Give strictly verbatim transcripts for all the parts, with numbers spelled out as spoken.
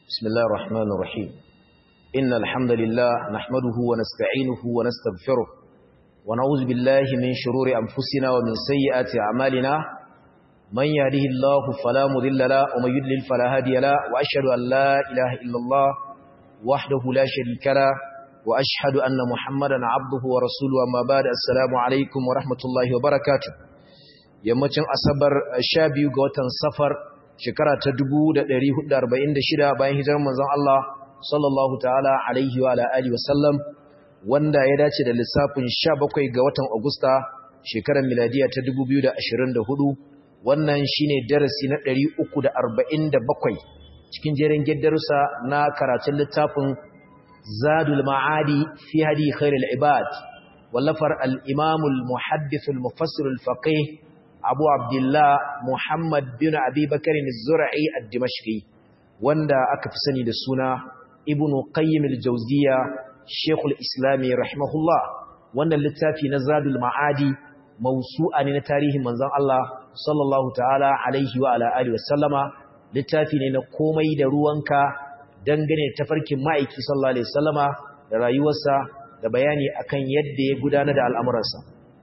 بسم الله الرحمن الرحيم إن الحمد لله نحمده ونستعينه ونستغفره ونعوذ بالله من شرور أنفسنا ومن سيئات أعمالنا من يهده الله فلا مضل له ومن يضلل فلا هادي له وأشهد أن لا إله إلا الله وحده لا شريك له وأشهد أن محمدا عبده ورسوله أما بعد السلام عليكم ورحمة الله وبركاته yammacin asabar sha biyu ga watan safar shekara ta dubu da ɗari hudu da arba'in da shida bayan hijirar manzon Allah sallallahu ta'ala alaihi wa alihi wasallam wanda ya dace da lissafin sha bakwai ga watan Agusta shekarar miladiya ta dubu biyu da ashirin da hudu wannan shine darasi na ɗari uku da arba'in da bakwai cikin jerin darussa na karatun littafin Zadul Ma'adi fi hadi khairul ibad wallafar al-Imam al-Muhaddith al-Mufassir al-Faqih Abu Abdullah Muhammad bin Abi Bakr az-Zur'i ad-Dimashqi wanda aka fi sani da suna Ibn Qayyim al-Jawziyya Sheikh al-Islam rahimahullah wannan littafi na Zadul Ma'adi mawsu'a ne na tarihin manzon Allah sallallahu ta'ala alaihi wa ala alihi wasallama littafi ne na komai da ruwanka dangane da tafarkin ma'aiki sallallahu alaihi wasallama da rayuwarsa da bayani akan yadda ya gudanar da al'amuransa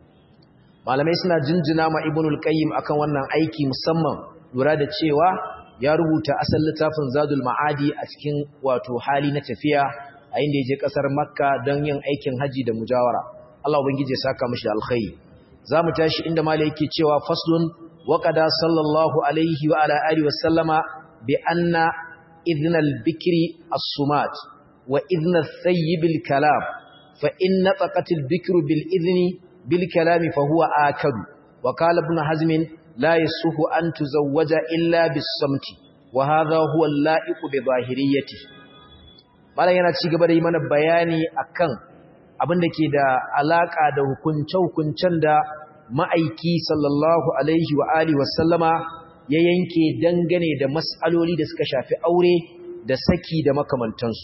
malamai suna jinjina ma ibnul qayyim akan wannan aiki musamman lura da cewa ya rubuta asalin littafin zadul ma'adi a cikin wato hali na tafiya a inda yaje kasar makka don yin aikin haji da mujawara Allah ubangije ya saka mishi alkhairi zamu tashi inda malai yake cewa faslun waqada sallallahu alaihi wa ala alihi wa sallama bi anna idnal bikri as-sumat wa idna thayyib al-kalam fa inna taqatil bikru bil idni بالكلام فهو آكد وقال ابن حزم لا يصح أن تزوج إلا بالصمت وهذا هو اللائق بظاهريته mala yana ci gaba da yi mana bayani akan abin da ke da alaka da hukunce-hukuncen da ma'aiki sallallahu alaihi wa alihi wasallama ya yanke dangane da mas'aloli da suka shafi aure da saki da makamantansu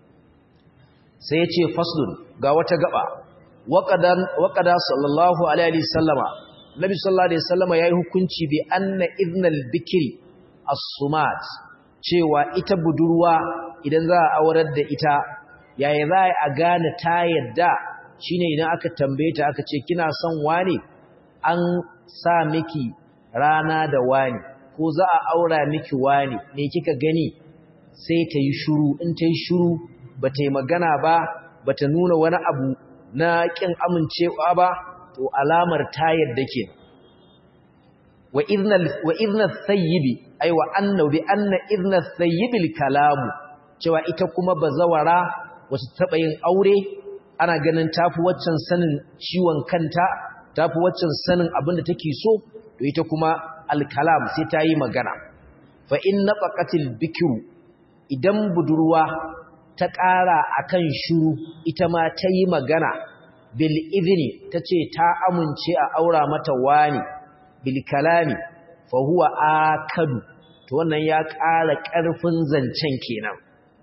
sai ya ce faslun ga wata gaba waƙada sallallahu alaihi sallama nabi sallallahu alaihi sallama ya yi hukunci bi anna idnal bikiri as-sumat cewa ita budurwa idan za a aurar da ita yaya za a gane ta yadda shine idan aka tambaye ta aka ce kina son wani an sa miki rana da wani ko za a aura miki wani me kika gani sai ta yi shuru in ta yi shuru ba ta yi magana ba ba ta nuna wani abu na ƙin amincewa ba to alamar ta yadda ke wa idna thayyibi ay wa anna bi anna idna thayyibil kalamu cewa ita kuma bazawara wacce taba yin aure ana ganin tafi waccan sanin ciwon kanta tafi waccan sanin abin da take so to ita kuma al-kalam sai ta yi magana fa in nafaqatil bikru idan budurwa ta ƙara akan shiru ita ma ta yi magana bil idni ta ce ta amince a aura mata wani bil kalami fa huwa akadu to wannan ya ƙara ƙarfin zancen kenan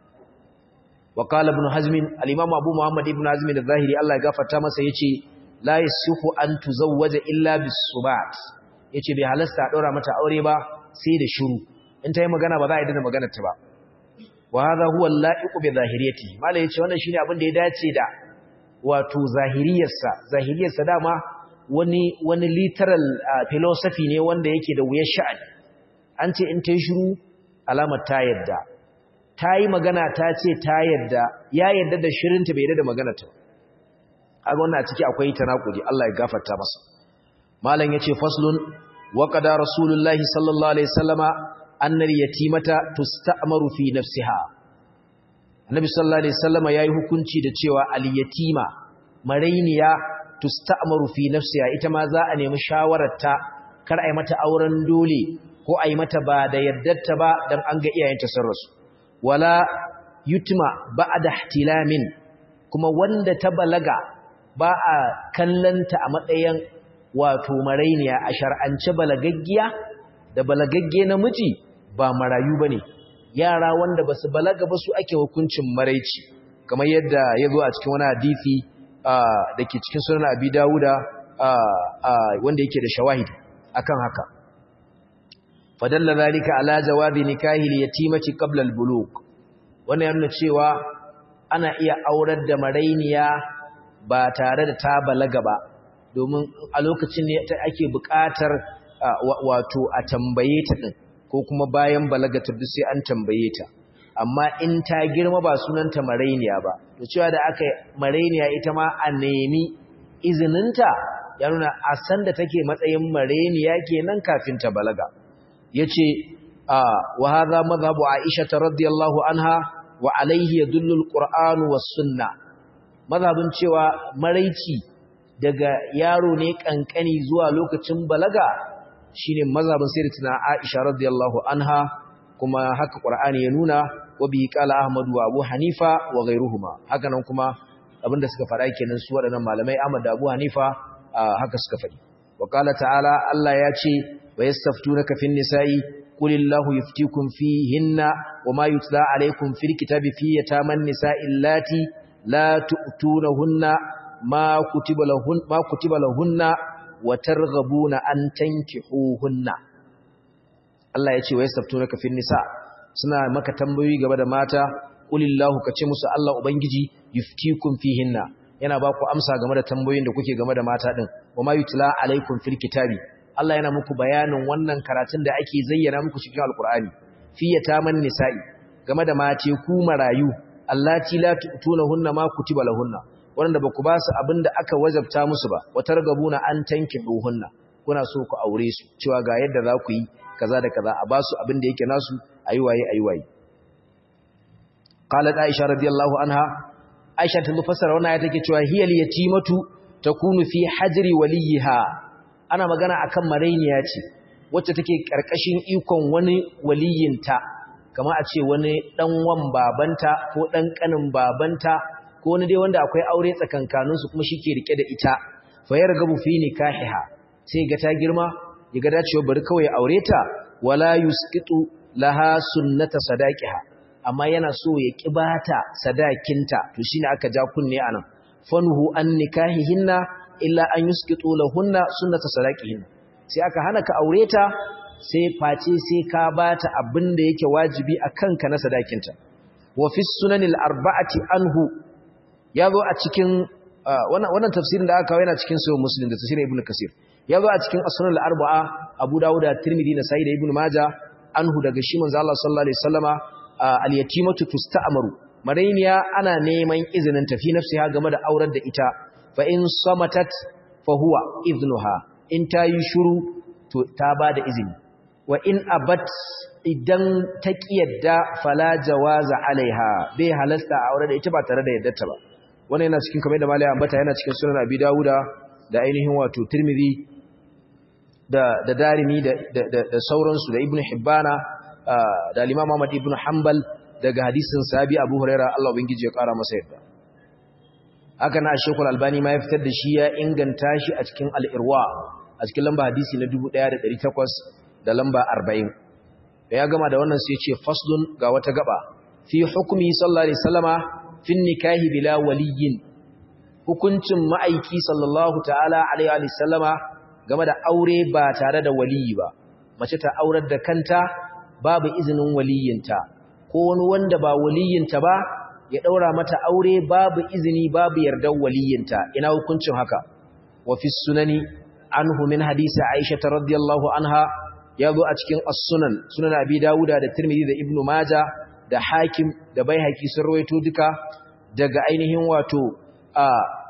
wa qala ibn hazm al-imam abu muhammad ibn hazm al-zahiri Allah ya gafarta masa yace la yasihu an tuzawwaja illa bis subat yace bai halasta a daura mata aure ba sai da shiru in ta yi magana ba za a yi da maganar ta ba wa hadha huwa al-la'iqu bi zahiriyati malai yace wannan shine abin da ya dace da wato zahiriyarsa zahiriyarsa dama wani wani literal uh, philosophy ne wanda yake da wuyar sha'ani an ce in ta yi shiru alamar ta yadda ta yi magana ta ce ta yadda ya yadda da shirinta bai yadda da magana ta kaga wannan a ciki akwai tanakudi Allah ya gafarta masa malam yace faslun wa qada rasulullahi sallallahu alaihi wasallama annal yatimata tusta'maru fi nafsiha annabi sallallahu alaihi wasallama yayi hukunci da cewa al yatima marainiya tusta'maru fi nafsiha ita ma za a nemi shawararta kar ai mata auren dole ko ai mata ba da yaddarta ba dan an ga iyayenta sun rasu wala yutma ba'da ihtilamin kuma wanda ta balaga ba a kallanta a matsayin wato marainiya a shar'ance balagaggiya da balagagge namiji ba marayu bane yara wanda basu balaga ba su ake hukuncin maraici kamar yadda yazo a cikin wani hadisi dake cikin sunan Abi Dawuda wanda yake da shawahid akan haka fadalla zalika ala jawabi nikahi al-yatimati qabla al-bulugh wannan yana cewa ana iya aurar da marainiya ba tare da ta balaga ba domin a lokacin ne ake buƙatar wato a tambaye ta din ko kuma bayan balagatar duk sai an tambaye ta amma in ta girma ba sunanta marainiya ba to cewa da aka marainiya ita ma a nemi izininta ya nuna a san da take matsayin marainiya kenan kafin ta balaga yace wa hadha madhhabu Aisha radhiyallahu anha wa alayhi yadullu alquran was sunna madhabin cewa maraici daga yaro ne kankani zuwa lokacin balaga shine mazhabin sayyidatina Aisha radiyallahu anha kuma haka Qur'ani ya nuna wa bi qala Ahmad wa Abu Hanifa wa ghayruhuma haka nan kuma abinda suka fara kenan su wadannan malamai Ahmad da Abu Hanifa haka suka fadi wa qala ta'ala Allah ya ce wa yastaftunaka fin nisa'i qulillahu yuftikum fihinna wama yutla alaykum fil kitabi fi yataman nisa'i allati la tu'tunahunna ma kutiba lahun ma kutiba lahunna wa targhabuna an tankihuhunna Allah ya ce wa yastaftunaka fin nisa suna maka tambayoyi game da mata qulillahu kace musu Allah ubangiji yuftikum fihinna yana ba ku amsa game da tambayoyin da kuke game da mata din wama yutla alaikum fil kitabi Allah yana muku bayanin wannan karatun da ake zayyana muku cikin alqur'ani fi yataman nisa'i game da mace ku marayu allati la tu'tunahunna ma kutiba lahunna wanda ba ku ba su abin da aka wajabta musu ba wata ragabuna an tanke duhunna kuna so ku aure su cewa ga yadda za ku yi kaza da kaza a ba su abin da yake nasu ayiwaye ayiwaye qalat aisha radiyallahu anha aisha ta fassara wannan ayata take cewa hiyal yatimatu takunu fi hajri waliha ana magana akan marainiya ce wacce take karkashin ikon wani waliyinta kamar a ce wani dan wan babanta ko dan kanin babanta ko wani dai wanda akwai aure tsakankaninsu kuma shi ke rike da ita fa yargabu fi nikahiha sai ga ta girma ya ga dacewa bari kawai aure ta wala yusqitu laha sunnata sadaqiha amma yana so ya kibata sadakinta to shine aka ja kunne anan fanhu an nikahihinna illa an yusqitu lahunna sunnata sadaqihinna sai aka hana ka aure ta sai face sai ka bata abin da yake wajibi akan ka na sadakinta wa fi sunanil arba'ati anhu ya zo a cikin wannan tafsirin da aka kawo yana cikin sahih muslim da tafsirin ibnu kasir ya zo a cikin as-sunan al-arba'a abu dawud da tirmidhi da sa'id da ibnu majah anhu daga shi manzo Allah sallallahu alaihi wasallama al-yatimatu tusta'maru marainiya ana neman izinin tafi nafsiha game da aurar da ita fa in samatat fa huwa iznuha in ta yi shiru to ta bada izini wa in abat idan ta kiyarda fala jawaza alaiha bai halasta aurar da ita ba tare da yaddarta ba wannan yana cikin kamar da malai ambata yana cikin sunan abi dawuda da ainihin wato tirmidhi da da darimi da da da sauransu da ibnu hibbana da al-imam ahmad ibnu hanbal daga hadisin sahabi abu huraira Allah ubangiji ya kara masa yadda haka na shekul albani ma ya fitar da shi ya inganta shi a cikin al-irwa a cikin lamba hadisi na dubu ɗaya da ɗari takwas da lamba arba'in da ya gama da wannan sai ya ce faslun ga wata gaba fi hukmi sallallahu alaihi wasallama fin nikahi bila waliyin hukuncin ma'aiki sallallahu ta'ala alaihi wa sallama game da aure ba tare da waliyi ba mace ta aurar da kanta babu izinin waliyinta ko wani wanda ba waliyinta ba ya daura mata aure babu izini babu yardar waliyinta ina hukuncin haka wa fi sunani anhu min hadisi Aisha radhiyallahu anha yazo a cikin as-sunan sunan Abi Dawuda da Tirmidhi da Ibn Majah da Hakim da Baihaqi sun rawaito duka daga ainihin wato a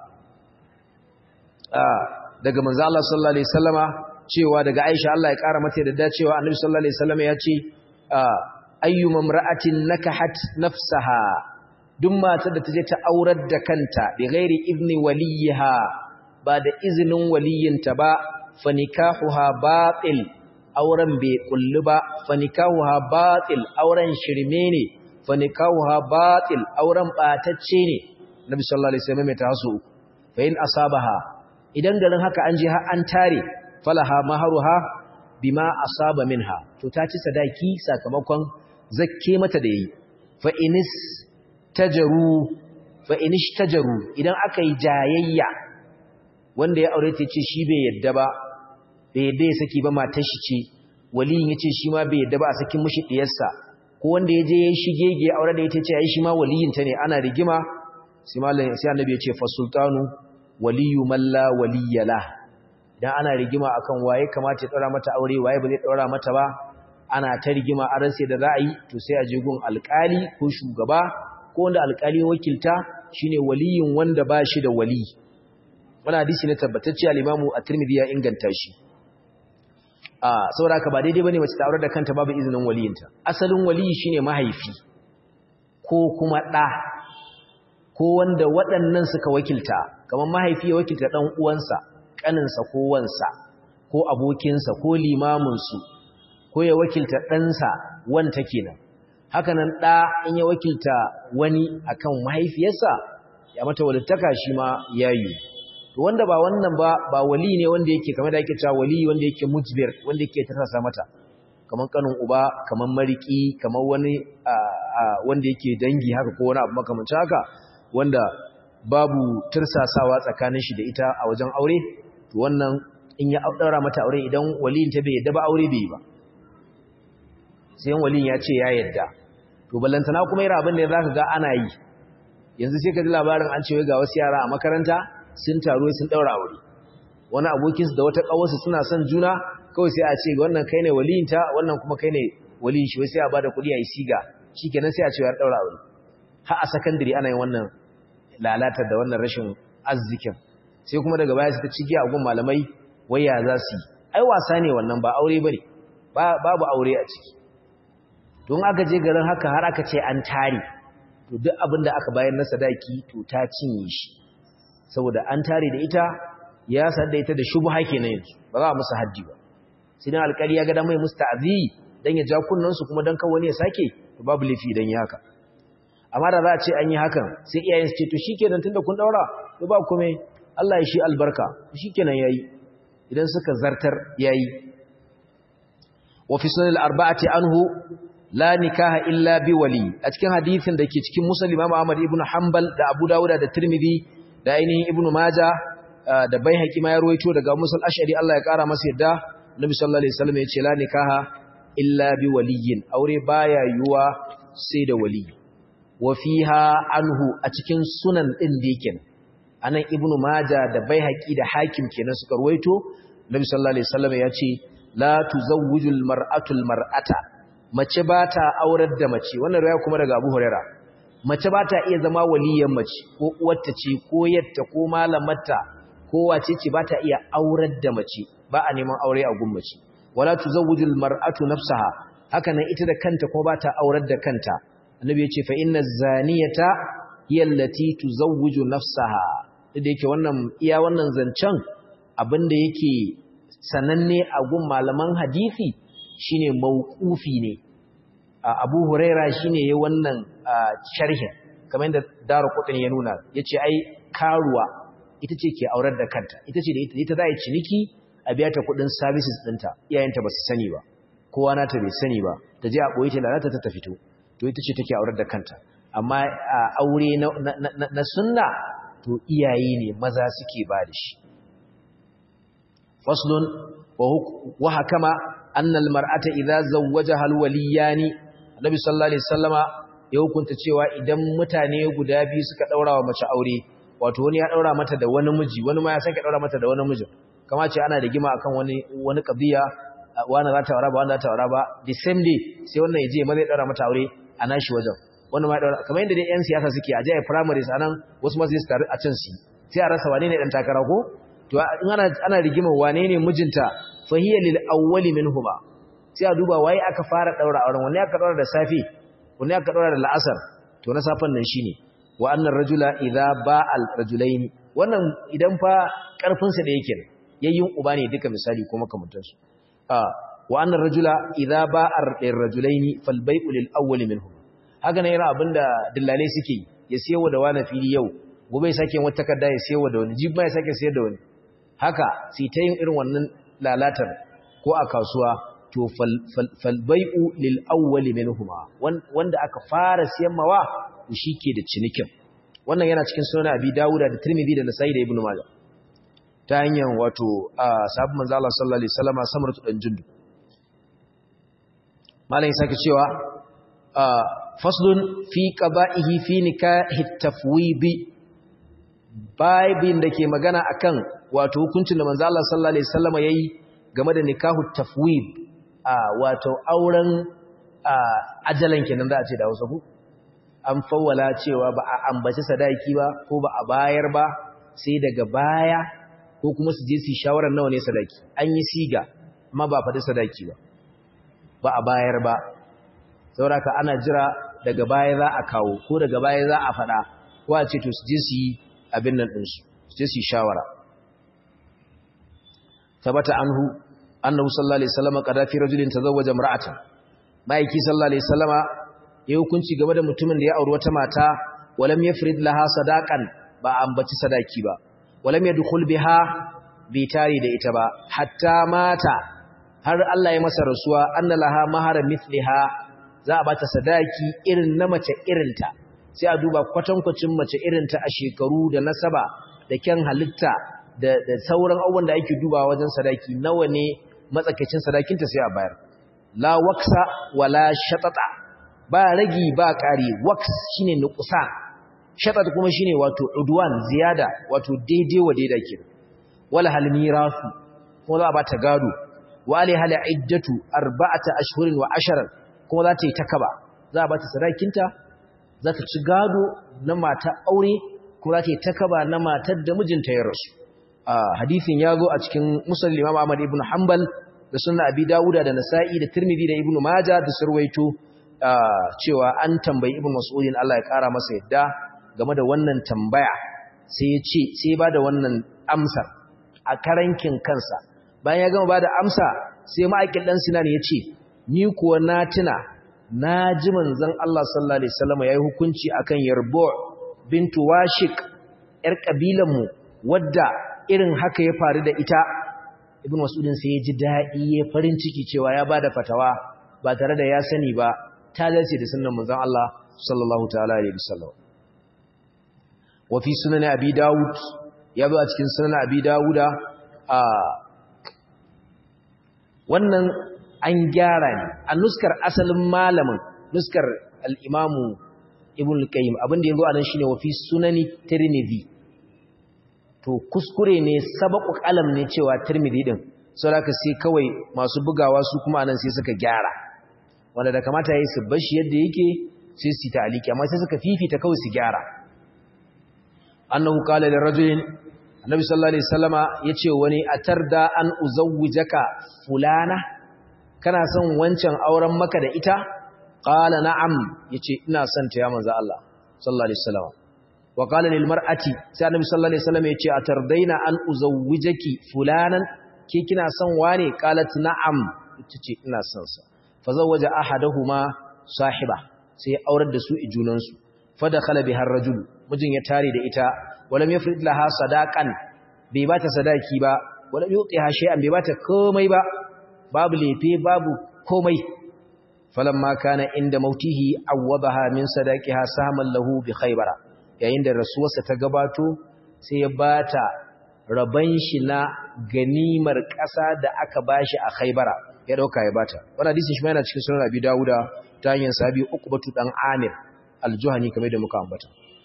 a daga manzo Allah sallallahu alaihi wasallama cewa daga Aisha Allah ya kara mata da dacewa Annabi sallallahu alaihi wasallama ya ce ayyuma imra'atin nakahat nafsaha duk matar da taje ta aurar da kanta bi ghairi ibni waliha ba da izinin waliyinta ba fa nikahuha batil auren bai kullu ba fa nikahuha batil auren shirme ne fa nikahuha batil auren batacce ne Nabi sallallahu alaihi wasallam ya taso fa in asabaha idan garin haka an je har an tare falaha maharuha bima asaba minha to ta ci sadaki sakamakon zakke mata da yi fa inis tajaru fa inish tajaru idan aka yi jayayya wanda ya aure ta ce shi bai yadda ba bai yadda ya saki ba matar shi ce waliyin yace shi ma bai yadda ba a sakin mishi diyarsa ko wanda ya je ya shigege aure da ita ce ai shi ma waliyinta ne ana rigima sai mallan sai annabi ya ce fa sultanu waliyu man la waliyala idan ana rigima akan waye kamata ya daura mata aure waye ba zai daura mata ba ana ta rigima a ransa da za a yi to sai a je gun alkali ko shugaba ko wanda alkali wakilta shine waliyin wanda ba shi da wali wannan hadisi ne tabbatacce al-Imam at-Tirmidhi ya inganta shi ah saboda haka ba daidai bane mace ta aure da kanta babu izinin waliyinta asalin waliyi shine mahaifi ko kuma da ko wanda waɗannan suka wakilta kamar mahaifi ya wakilta dan uwansa kaninsa ko wansa ko abokinsa ko limaminsu ko ya wakilta ɗansa wanta kenan haka nan ɗa in ya wakilta wani akan mahaifiyarsa ya mata walittaka shi ma yayi to wanda ba wannan ba ba wali ne wanda yake kamar da yake cewa wali wanda yake mujbir wanda yake tarasa mata kamar kanin uba kamar mariki kamar wani wanda yake dangi haka ko wani abu makamancin haka wanda babu tirsasawa tsakanin shi da ita a wajen aure to wannan in ya daura mata aure idan waliyin ta bai yadda ba aure bai ba sai waliyin ya ce ya yadda to ballantana kuma irin abin da zaka ga ana yi yanzu sai ka ji labarin an ce ga wasu yara a makaranta sun taro sun daura aure wani abokin su da wata kawarsa suna son juna kawai sai a ce ga wannan kai ne waliyin ta wannan kuma kai ne waliyin shi sai a bada kuɗi a yi siga shikenan sai a ce ya daura aure har a secondary ana yin wannan lalatar da wannan rashin arzikin sai kuma daga baya su ta cigi a gun malamai waya za su yi ai wasa ne wannan ba aure bane babu aure a ciki don aka je garin haka har aka ce an tare to duk abin da aka bayar na sadaki to ta cinye shi saboda an tare da ita ya sadda ita da shubha kenan yanzu ba za a musu haddi ba sai dan alƙali ya ga da mai musta'zi dan ya ja kunnan su kuma dan kan wani ya sake to babu lafi dan yi haka amma da za a ce an yi hakan sai iyayen su ce to shikenan tunda kun daura to ba komai Allah ya shi albarka shikenan yayi idan suka zartar yayi wa fi sunan al-arba'ati anhu la nikaha illa bi wali a cikin hadisin da ke cikin Muslim Imam Ahmad ibn Hanbal da Abu Dawud da Tirmidhi da ainihin Ibn Majah da Baihaqi ma ya ruwaito daga Musa al-Ash'ari Allah ya kara masa yadda Nabi sallallahu alaihi wasallam ya ce la nikaha illa bi waliyin aure baya yuwa sai da wali wa fiha anhu a cikin sunan din da yake anan Ibn Majah da Baihaqi da Hakim kenan suka ruwaito Nabi sallallahu alaihi wasallam ya ce la tuzawwijul mar'atu al-mar'ata mace ba ta aurar da mace wannan riwaya kuma daga Abu Huraira mace ba ta iya zama waliyan mace ko uwarta ce ko yatta ko malamarta ko wace ce ba ta iya aurar da mace ba a neman aure a gun mace wala tuzawwijul mar'atu nafsaha haka nan ita da kanta ko ba ta aurar da kanta annabi ya ce fa inna zaniyata hiya allati tuzawwiju nafsaha da yake wannan iya wannan zancen abinda yake sananne a gun malaman hadisi shine mauqufi ne Abu Huraira shine yayin wannan sharhin kamar yadda Darqutni ya nuna yace ai karuwa ita ce ke aurar da kanta ita ce da ita ita zai ciniki a biya ta kudin services dinta iyayenta ba su sani ba kowa nata bai sani ba ta je a boye ta lalata ta fito to ita ce take aurar da kanta amma aure na na sunna to iyaye ne maza suke ba da shi faslun wa hakama anna almar'ata idza zawwajaha alwaliyani annabi sallallahu alaihi wasallama ya hukunta cewa idan mutane guda biyu suka daura wa mace aure wato wani ya daura mata da wani miji wani ma ya sake daura mata da wani miji kama ce ana da gima akan wani wani qadiya wani za ta aura ba wanda za ta aura ba the same day sai wannan yaje ma zai daura mata aure a nashi wajen wannan ma daura kamar yadda dai yan siyasa suke a jaya primaries anan wasu ma sai su taru a can su sai a rasa wane ne dan takara ko to in ana ana rigimar wane ne mijinta fahiya lil awwali minhuma sai a duba waye aka fara daura auren wanne aka daura da safi wanne aka daura da la'asar to na safan nan shine wa annar rajula idza ba'al rajulaini wannan idan fa karfin sa da yake yayin uba ne duka misali ko makamantan su ah wa annar rajula idza ba'ar rajulaini fal bai'u lil awwali minhuma haka ne yana abinda dillale suke ya siyo da wani fili yau gobe ya sake wata takarda ya siyo da wani jibi ma ya sake siyar da wani haka sai ta yin irin wannan lalatar ko a kasuwa to falbai'u lil awwali minhuma wanda aka fara siyan mawa shike da cinikin wannan yana cikin sunan Abi Dawud da Tirmidhi da Nasa'i da Ibn Majah ta hanyar wato sahabban manzo Allah sallallahu alaihi wasallam Samuratu dan Jundu malai sake cewa faslun fi qada'ihi fi nikahi tafwidi babin da ke magana akan wato hukuncin da manzo Allah sallallahu alaihi wasallam yayi game da nikahu tafwid wato auren ajalan kenan da a ce da Hausa ku an fawwala cewa ba a ambaci sadaki ba ko ba a bayar ba sai daga baya ko kuma su je su shawarar nawa ne sadaki an yi siga amma ba faɗi sadaki ba ba a bayar ba saboda ana jira daga baya za a kawo ko daga baya za a faɗa ko a ce to su je su yi abin nan ɗinsu su je su yi shawara tabbata anhu annahu sallallahu alaihi wasallam qada fi rajulin tazawwaja imra'atan baiki sallallahu alaihi wasallama ya hukunci game da mutumin da ya auri wata mata walam yafrid laha sadaqan ba ambaci sadaki ba walam yadkhul biha bi tari da ita ba hatta mata har Allah ya masa rasuwa anna laha mahara mithliha za a bata sadaki irin na mace irinta sai a duba kwatankwacin mace irinta a shekaru da nasaba da kyan halitta da da sauran abubuwan da ake dubawa wajen sadaki nawa ne matsakaicin sadakinta sai a bayar la waksa wala shatata ba ragi ba ƙari waks shine nuqsan shatat kuma shine wato udwan ziyada wato daidai wa daidai ke wala hal mirasu kuma za a bata gado wa ali hal iddatu arba'ata ashhurin wa asharan kuma za ta yi takaba za a bata sadakinta za ta ci gado na mata aure kuma za ta yi takaba na matar da mijinta ya rasu hadisin ya zo a cikin musnad Imam Ahmad ibn Hanbal da sunan Abi Dawuda da Nasa'i da Tirmidhi da Ibn Majah da sarwaito cewa an tambayi Ibn Mas'udin Allah ya kara masa yadda game da wannan tambaya sai ya ce sai ba da wannan amsar a karankin kansa bayan ya gama ba da amsa sai ma'aikil dan Sinan ya ce ni kuwa na tuna na ji manzon Allah sallallahu alaihi wasallam yayi hukunci akan Yarbu' bintu Washiq yar kabilan mu wadda irin haka ya faru da ita Ibn Mas'udin sai ya ji daɗi ya farin ciki cewa ya bada fatawa ba tare da ya sani ba ta dace da sunnan manzon Allah sallallahu ta'ala alaihi wasallam wa fi sunan Abi Dawud ya zo a cikin sunan Abi Dawuda a wannan an gyara ne a nuskar asalin malamin nuskar al-Imam Ibn al-Qayyim abinda yazo anan shine wa fi sunani Tirmidhi to kuskure ne sabaku kalam ne cewa Tirmidhi din saboda sai kawai masu bugawa su kuma anan sai suka gyara wanda da kamata yayi su bashi yadda yake sai su ta'aliki amma sai suka fifita kawai su gyara annahu qala lir rajulin annabi sallallahu alaihi wasallama yace wani atarda an uzawwijaka fulana kana son wancan auren maka da ita qala na'am yace ina son ta ya manzo Allah sallallahu alaihi wasallama wa qala lil mar'ati sai annabi sallallahu alaihi wasallam yace atardaina an uzawwijaki fulanan ke kina son wane qalat na'am tace ina son sa fa zawaja ahaduhuma sahiba sai aurar da su ijunan su fa dakhala biha ar-rajul mijin ya tare da ita walam yafrid laha sadaqan bai bata sadaki ba walam yutiha shay'an bai bata komai ba babu lefe babu komai falamma kana inda mautihi awwabaha min sadaqiha sahman lahu bi khaybara yayin da rasuwarsa ta gabato sai ya bata raban shi na ganimar ƙasa da aka bashi a Khaybara ya dauka ya bata wannan hadisin shi ma yana cikin sunan Abi Dawuda ta hanyar sahabi Uqbatu dan Amir al-Juhani kamar da muka ambata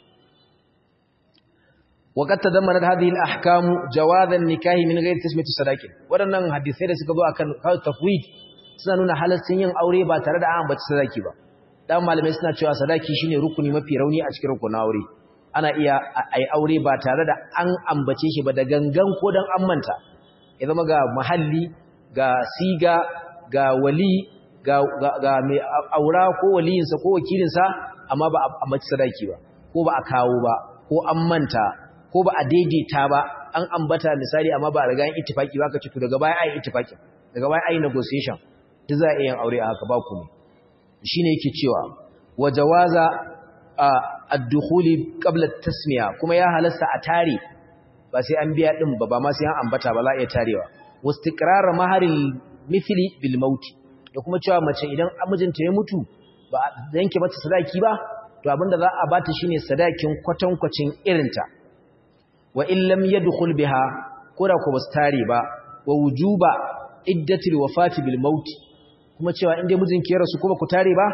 وقد تضمنت هذه الاحكام جواز النكاح من غير تسميه sadaqin wadannan hadisai da suka zo akan tafwid suna nuna halaccin yin aure ba tare da an ambaci sadaki ba dan malamai suna cewa sadaki shine rukuni mafi rauni a cikin rukunin aure ana iya ai aure ba tare da an ambace shi ba da gangan ko dan an manta ya zama ga mahalli ga siga ga wali ga ga mai aura ko waliyinsa ko wakilinsa amma ba a ambaci sadaki ba ko ba a kawo ba ko an manta ko ba a daidaita ba an ambata misali amma ba a riga yin ittifaki ba ka ce to daga baya ai ittifaki daga baya ai negotiation duk za a yin aure a haka ba ku ne shine yake cewa wa jawaza ad-dukhuli qabla at-tasmiya kuma ya halasta a tare ba sai an biya din ba ba ma sai an ambata ba za a iya tarewa wastiqrar maharil mithli bil maut da kuma cewa mace idan mijinta ya mutu ba yanke mata sadaki ba to abinda za a bata shine sadakin kwatankwacin irinta wa in lam yadkhul biha kura ko bastare ba wa wujuba iddatil wafati bil maut kuma cewa inda mijinki ya rasu kuma ku tare ba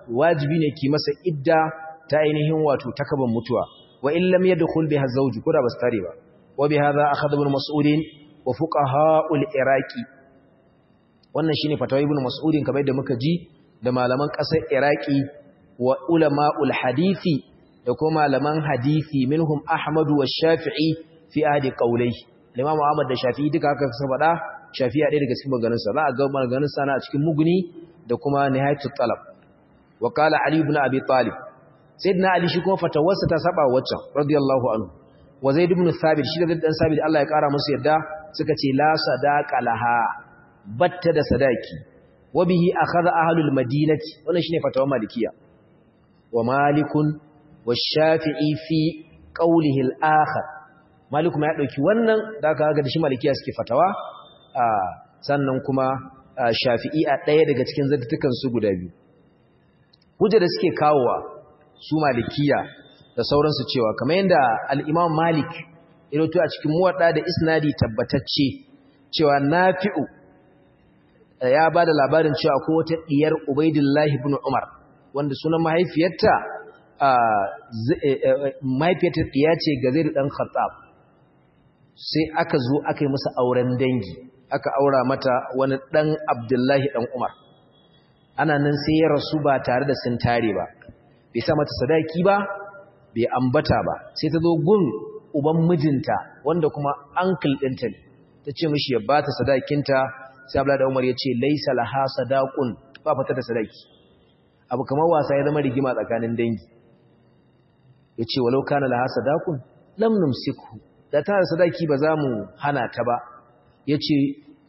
wajibi ne ki masa idda ta ainihin wato takaban mutuwa wa in lam yadkhul biha zawju ko da bas tare ba wa bi hadha akhadha ibn mas'ud wa fuqaha'ul iraqi wannan shine fatawa ibn mas'ud kamar da muka ji da malaman kasar iraqi wa ulama'ul hadisi da kuma malaman hadisi minhum ahmad wa shafi'i fi ahdi qawlihi imam ahmad da shafi'i duka haka suka faɗa shafi'i a ɗaya daga cikin maganganun sa za a ga maganganun sa na a cikin mugni da kuma nihayatul talab wa qala ali ibn abi talib sayyidina ali shi kuma fatawarsa ta saba waccan radiyallahu anhu wa zaid ibn thabit shi da dan thabit Allah ya kara musu yadda suka ce la sadaqa laha batta da sadaki wa bihi akhadha ahlul madinati wannan shine fatawar malikiya wa malikun wa shafi'i fi qawlihi al-akhar maliku ma ya dauki wannan da aka ga da shi malikiya suke fatawa sannan kuma shafi'i a daya daga cikin zaddukan su guda biyu hujja da suke kawowa su malikiya da sauransu cewa kamar yadda al-imam malik ya rawaito a cikin muwadda da isnadi tabbatacce cewa nafi'u ya bada labarin cewa ko wata diyar ubaidillah ibn umar wanda sunan mahaifiyarta mahaifiyarta diya ce ga zaid dan khattab sai aka zo aka yi musu auren dangi aka aura mata wani dan abdullahi dan umar ana nan sai ya rasu ba tare da sun tare ba bai sa mata sadaki ba bai ambata ba sai ta zo gun uban mijinta wanda kuma uncle ɗinta ne ta ce mishi ya bata sadakinta sai Abdullahi da Umar ya ce laisa laha sadaqun ba fata da sadaki abu kamar wasa ya zama rigima tsakanin dangi yace walau kana laha sadaqun lam numsikhu da ta sadaki ba za mu hana ta ba yace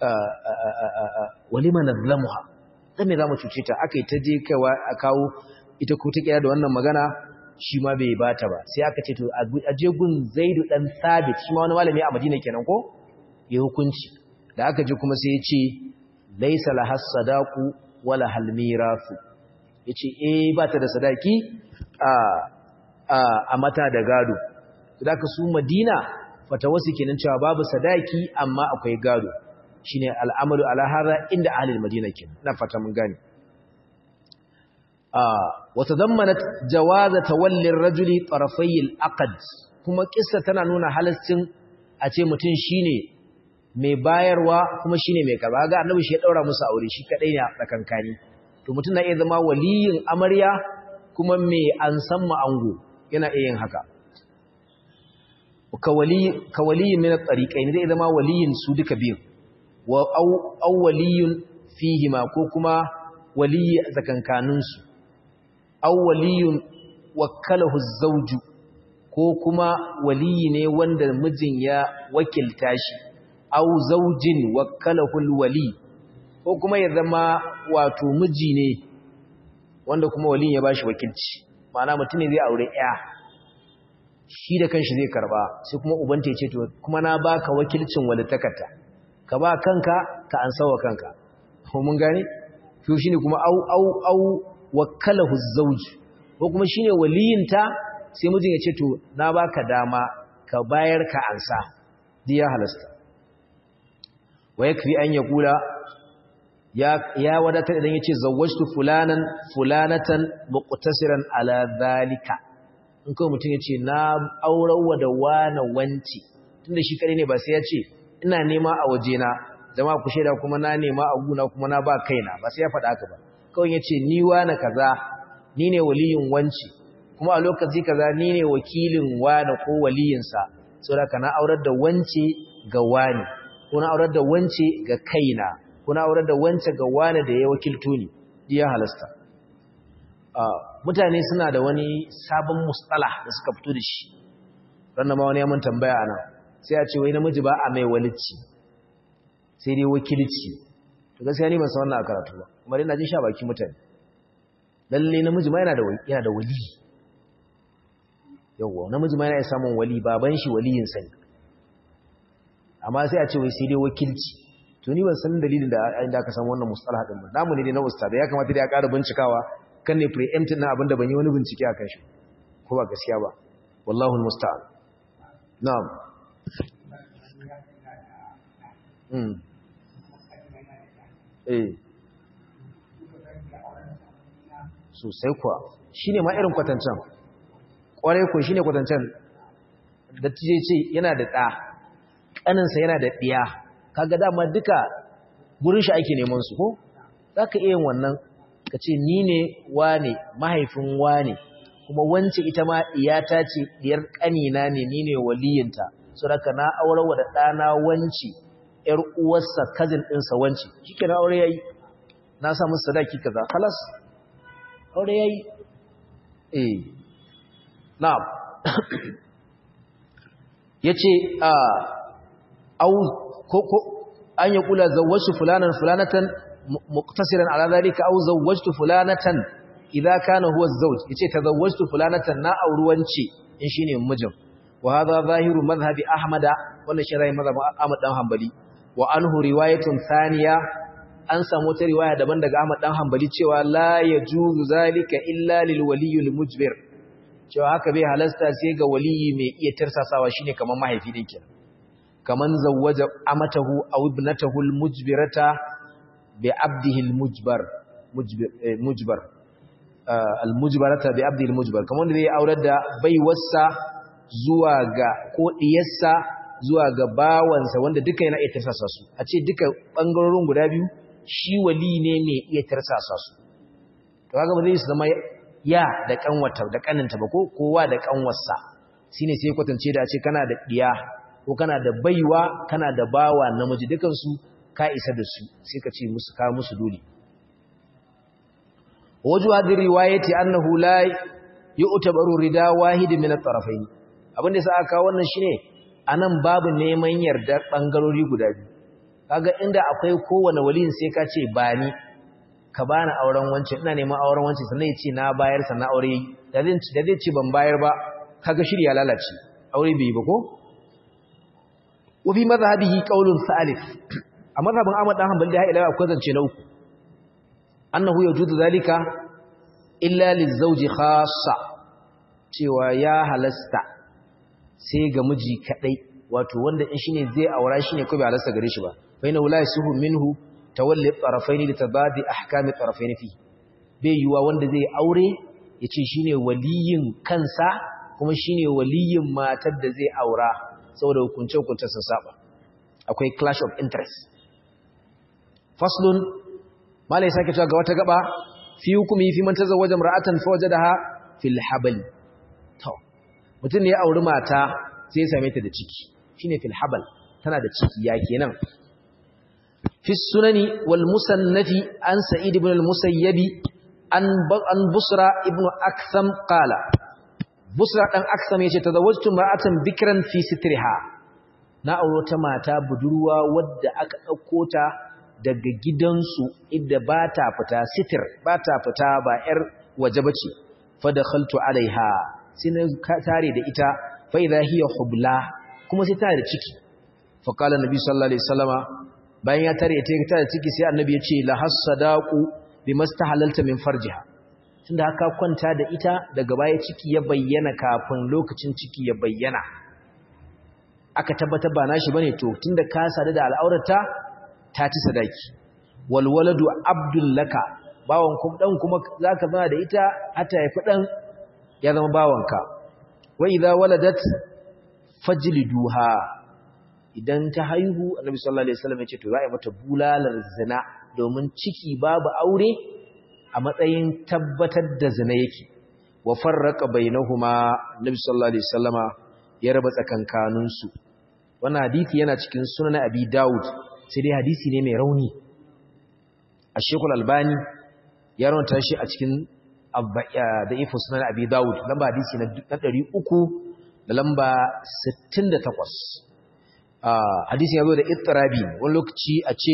walima nadlamuha dan me za mu cuce ta akai ta je kaiwa a kawo ita ko ta kira da wannan magana shi ma bai bata ba sai aka ce to a je gun Zaidu dan Sabit shi ma wani malami a Madina kenan ko ya hukunci da aka ji kuma sai ya ce laisa lahas sadaqu wala hal mirasu yace eh ba ta da sadaki a a a mata da gado da aka su Madina fatawasu kenan cewa babu sadaki amma akwai gado shine al'amalu ala hada inda ahli Madina kenan ina fata mun gane a watadammanat jawaz tawalli ar-rajuli tarafay al-aqd kuma kissa tana nuna halaccin a ce mutun shine mai bayarwa kuma shine mai karba ga annabi shi ya daura musu aure shi kadai ne a tsakankani to mutum na iya zama waliyin amarya kuma mai an san ango yana iya yin haka ka wali ka waliyin min at-tariqain zai zama waliyin su duka biyu wa aw aw waliyun fihima ko kuma waliyi a tsakankanin su aw waliyun wakkalahu az-zawju ko kuma waliyi ne wanda mijin ya wakilta shi aw zawjin wakkalahu al-wali ko kuma ya zama wato miji ne wanda kuma waliyin ya bashi wakilci ma'ana mutum ne zai aure ya shi da kanshi zai karba sai kuma ubanta ya ce to kuma na baka wakilcin walitakata ka ba kanka ka ansawa kanka ko mun gane to shine kuma au au au wakkalahu az-zawj ko kuma shine waliyinta sai mijin ya ce to na baka dama ka bayar ka ansa diya halasta wa yakfi an yaqula ya ya wadata idan yace zawwajtu fulanan fulanatan muqtasiran ala zalika in kai mutun yace na aurawa da wani wanci tunda shi kare ne ba sai ya ce ina nema a waje na jama'a ku sheda kuma na nema a guna kuma na ba kaina ba sai ya faɗa haka ba kawai yace ni wani kaza ni ne waliyin wanci kuma a lokaci kaza ni ne wakilin wani ko waliyinsa saboda kana aurar da wance ga wani ko na aurar da wance ga kaina ko na aurar da wance ga wani da ya wakilto ni ya halasta mutane suna da wani sabon mustalah da suka fito da shi ranar ma wani ya mun tambaya ana sai a ce wai namiji ba a mai walici sai dai wakilci to gaskiya ni ban san wannan a karatu ba kuma dai na jin sha baki mutane lalle namiji ma yana da yana da wali yawa namiji ma yana samun wali baban shi waliyin sa ne amma sai a ce wai sai dai wakilci to ni ban san dalilin da inda aka samu wannan mustalah din ba namu ne dai na ustad ya kamata dai a ƙara bincikawa kan ne preemptive na abinda ban yi wani bincike a kan shi ko ba gaskiya ba wallahu almusta'an na'am mm eh sosai kuwa shine ma irin kwatancan kwarai ko shine kwatancan da tije ce yana da ɗa ƙaninsa yana da ɗiya kaga dama duka gurin shi ake neman su ko zaka iya yin wannan ka ce ni ne wane mahaifin wane kuma wance ita ma iyata ce diyar ƙanina ne ni ne waliyinta saboda na aurewa da ɗana wance ƴar uwarsa cousin ɗinsa wance shike na aure yayi na sa musu sadaki kaza khalas aure yayi eh na'am yace a au ko ko an ya kula zawwaju fulanan fulanatan muqtasiran ala zalika au zawwajtu fulanatan idza kana huwa az-zawj yace tazawwajtu fulanatan na auruwance in shine mijin wa hadha zahiru madhhabi ahmada wannan shirayi madhhabi ahmad dan hanbali wa anhu riwayatun thaniya an samu ta riwaya daban daga ahmad dan hanbali cewa la yajuzu zalika illa lil waliyil mujbir cewa haka bai halasta sai ga waliyi mai iya tarsasawa shine kaman mahaifi din kenan kaman zawwaja amatahu aw ibnatahu al mujbirata bi abdihi al mujbar mujbir mujbar al mujbarata bi abdihi al mujbar kaman da zai aurar da baiwarsa zuwa ga ko diyarsa zuwa ga bawansa wanda duka yana iya tarsasa su a ce duka bangarorin guda biyu shi wali ne mai iya tarsasa su to kaga ba zai su zama ya da kanwata da kaninta ba ko kowa da kanwarsa shine sai kwatance da a ce kana da diya ko kana da baiwa kana da bawa namiji dukan su ka isa da su sai ka ce musu ka musu dole waju hadhihi riwayati annahu la yu'tabaru rida wahid min at-tarafayn abinda sai aka wannan shine anan babu neman yardar bangarori guda biyu kaga inda akwai kowane waliyin sai ka ce bani ka bani auren wance ina neman auren wance sannan ya ce na bayar sannan aure da zai da zai ce ban bayar ba kaga shirya lalace aure bai ba ko wa fi madhhabihi qawlun salif a madhhabin Ahmad dan Hanbali da ila akwai zance na uku annahu yajudu zalika illa lizawji khassa cewa ya halasta sai ga miji kadai wato wanda in shine zai aura shine ko bai halasta gare shi ba fa inna la yasuhu minhu tawalli tarafaini litabadi ahkami tarafaini fi bai yuwa wanda zai aure yace shine waliyin kansa kuma shine waliyin matar da zai aura saboda hukunce hukuncen sun saba akwai clash of interest faslun malai sake cewa ga wata gaba fi hukumi fi man tazawwaja imra'atan fawajadaha fil habal to mutun ne ya auri mata sai ya same ta da ciki shine fil habal tana da ciki ya kenan في السنن والمسنف عن سعيد بن المسيب عن عن بصرى ابن أكثم قال بصرى بن أكثم يقول تزوجت امرأة بكرا في سترها na aure wata mata budurwa wadda aka dauko ta daga gidansu inda ba ta fita sitir ba ta fita ba yar waje bace fa dakhaltu alaiha sai na tare da ita fa idha hiya hubla kuma sai tare da ciki fa qala nabi sallallahu alaihi wasallama bayan ya tare ita ta ciki sai annabi ya ce la hasadaqu bimastahalalta min farjiha tunda haka kwanta da ita daga baya ciki ya bayyana kafin lokacin ciki ya bayyana aka tabbatar ba nashi bane to tunda ka sadu da al'aurata ta ci sadaki wal waladu abdul laka bawon kuma dan kuma zaka zama da ita hatta yafi dan ya zama bawanka wa idza waladat fajliduha idan ta haihu annabi sallallahu alaihi wasallam ya ce to za a yi mata bulalar zina domin ciki babu aure a matsayin tabbatar da zina yake wa farraqa bainahuma annabi sallallahu alaihi wasallama ya raba tsakankanin su wannan hadisi yana cikin sunan abi daud sai dai hadisi ne mai rauni ash-shaykh al-albani ya rawanta shi a cikin da'ifu sunan abi daud lamba hadisi na ɗari uku da lamba sittin da takwas hadisi ya zo da ittirabi wani lokaci a ce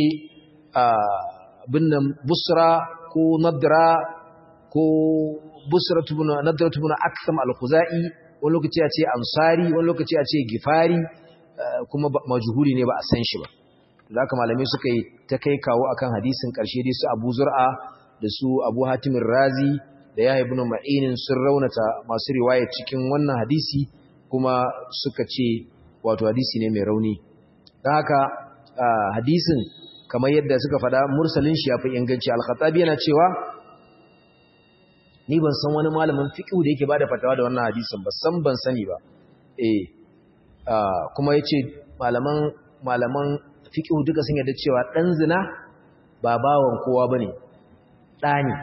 binnan busra ko nadra ko busra tubuna nadra tubuna aksam al-khuzai wani lokaci a ce ansari wani lokaci a ce gifari kuma majhuli ne ba a san shi ba zaka malamai suka yi ta kai kawo akan hadisin karshe dai su Abu Zur'a da su Abu Hatim Razi da Yahya ibn Ma'in sun raunata masu riwaya cikin wannan hadisi kuma suka ce wato hadisi ne mai rauni don haka hadisin kamar yadda suka faɗa mursalin shi ya fi inganci al-Khattabi yana cewa ni ban san wani malamin fiqh da yake bada fatawa da wannan hadisin ba san ban sani ba eh kuma yace malaman malaman fiqh duka sun yarda cewa dan zina ba bawan kowa bane dani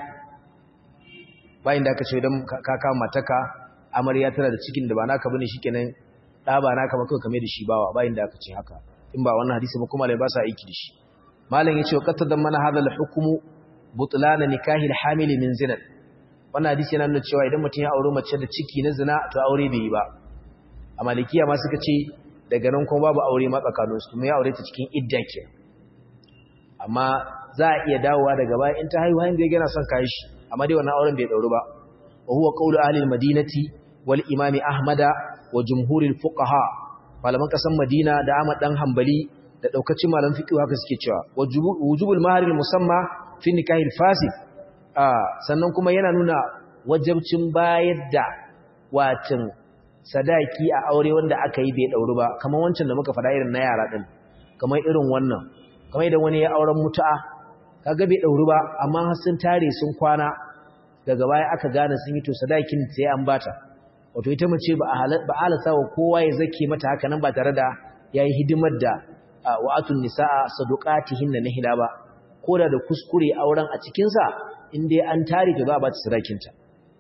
bayin da aka ce idan ka kama mataka amarya tana da cikin da ba naka bane shikenan da ba naka ba kai kame da shi bawa bayin da aka ce haka in ba wannan hadisi ba kuma lai ba sa aiki da shi malam yace wa qatta mana hadha al-hukmu butlan nikahi al-hamil min zina wannan hadisi yana nuna cewa idan mutum ya aure mace da ciki na zina to aure bai yi ba a malikiya ma suka ce daga nan kuma babu aure ma tsakaninsu kuma ya aure ta cikin idda ke amma za a iya dawowa daga baya in ta haihuwa inda yana son kayi shi amma dai wannan auren bai dauru ba wa huwa qawlu ahli al-madinati wal imam ahmada wa jumhuril fuqaha malaman kasan madina da ahmad dan hanbali da daukacin malaman fiqh haka suke cewa wujubul mahar al-musamma fi nikahi al-fasid sannan kuma yana nuna wajibcin bayar da watin sadaki a aure wanda aka yi bai dauru ba kamar wancan da muka faɗa irin na yara din kamar irin wannan kamar idan wani ya auren mutu'a kaga bai dauru ba amma har sun tare sun kwana daga baya aka gane sun yi to sadakin sai an bata wato ita mace ba ba alasa wa kowa ya zake mata haka nan ba tare da yayi hidimar da wa'atun nisaa sadaqatihin na hila ba koda da kuskure auren a cikin sa in dai an tare to za a bata sadakin ta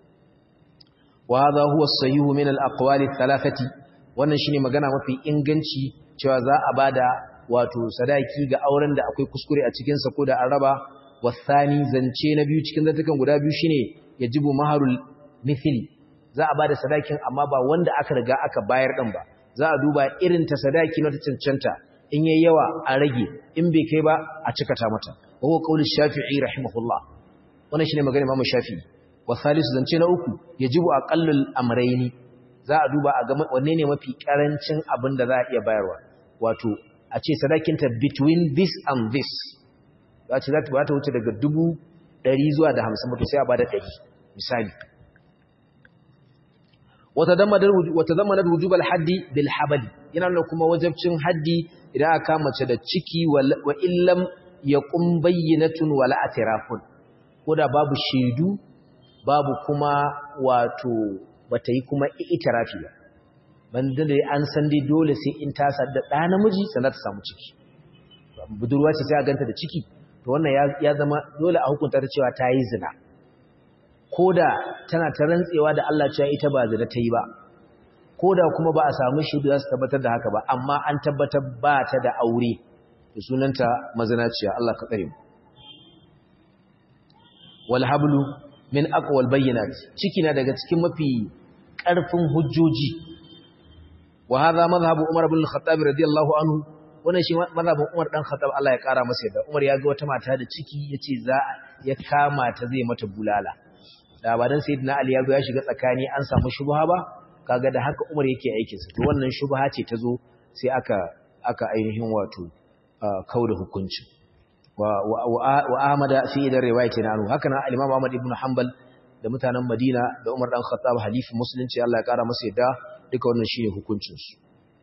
wa hadha huwa as-sahih min al-aqwali thalathati wannan shine magana mafi inganci cewa za a bada wato sadaki ga auren da akwai kuskure a cikin sa ko da an raba wasani zance na biyu cikin zantukan guda biyu shine yajibu maharul mithli za a bada sadakin amma ba wanda aka riga aka bayar din ba za a duba irin ta sadaki na ta cancanta in yayi yawa a rage in bai kai ba a cika ta mata wa huwa qaulu shafi'i rahimahullah wannan shine magana Imam Shafi'i wa salisu zance na uku yajibu aqallul amrayni za a duba a ga wanne ne mafi karancin abin da za a iya bayarwa wato a ce sadakinta between this and this za ce za ta ba ta wuce daga dubu ɗari zuwa da hamsin mutu sai a ba da ɗari misali wata zama na rujubal haddi bil habali yana nuna kuma wajabcin haddi idan aka mace da ciki wa illam ya kun bayyanatun wala atirafun ko da babu shaidu babu kuma wato bata yi kuma itirafi ba banda da an san dai dole sai in ta sadda ɗa namiji sannan ta samu ciki budurwa ce sai a ganta da ciki to wannan ya zama dole a hukunta ta cewa ta yi zina ko da tana ta rantsewa da Allah cewa ita ba zina ta yi ba ko da kuma ba a samu shaidu za su tabbatar da haka ba amma an tabbatar ba ta da aure da sunanta mazinaciya Allah ka tsare mu wal hablu min aqwal bayyinat ciki na daga cikin mafi ƙarfin hujjoji wa hadha madhhabu Umar ibn al-Khattab radiyallahu anhu wannan shi madhhabin Umar dan Khattab Allah ya kara masa yadda Umar ya ga wata mata da ciki yace za ya kama ta zai mata bulala da ba dan sayyidina Ali ya zo ya shiga tsakani an samu shubha ba kaga da haka Umar yake aikin sa to wannan shubha ce ta zo sai aka aka ainihin wato kauda hukunci wa wa Ahmad fi da riwayatin anhu haka nan al-Imam Ahmad ibn Hanbal da mutanen Madina da Umar dan Khattab halifin musulunci Allah ya kara masa yadda duka wannan shine hukuncin su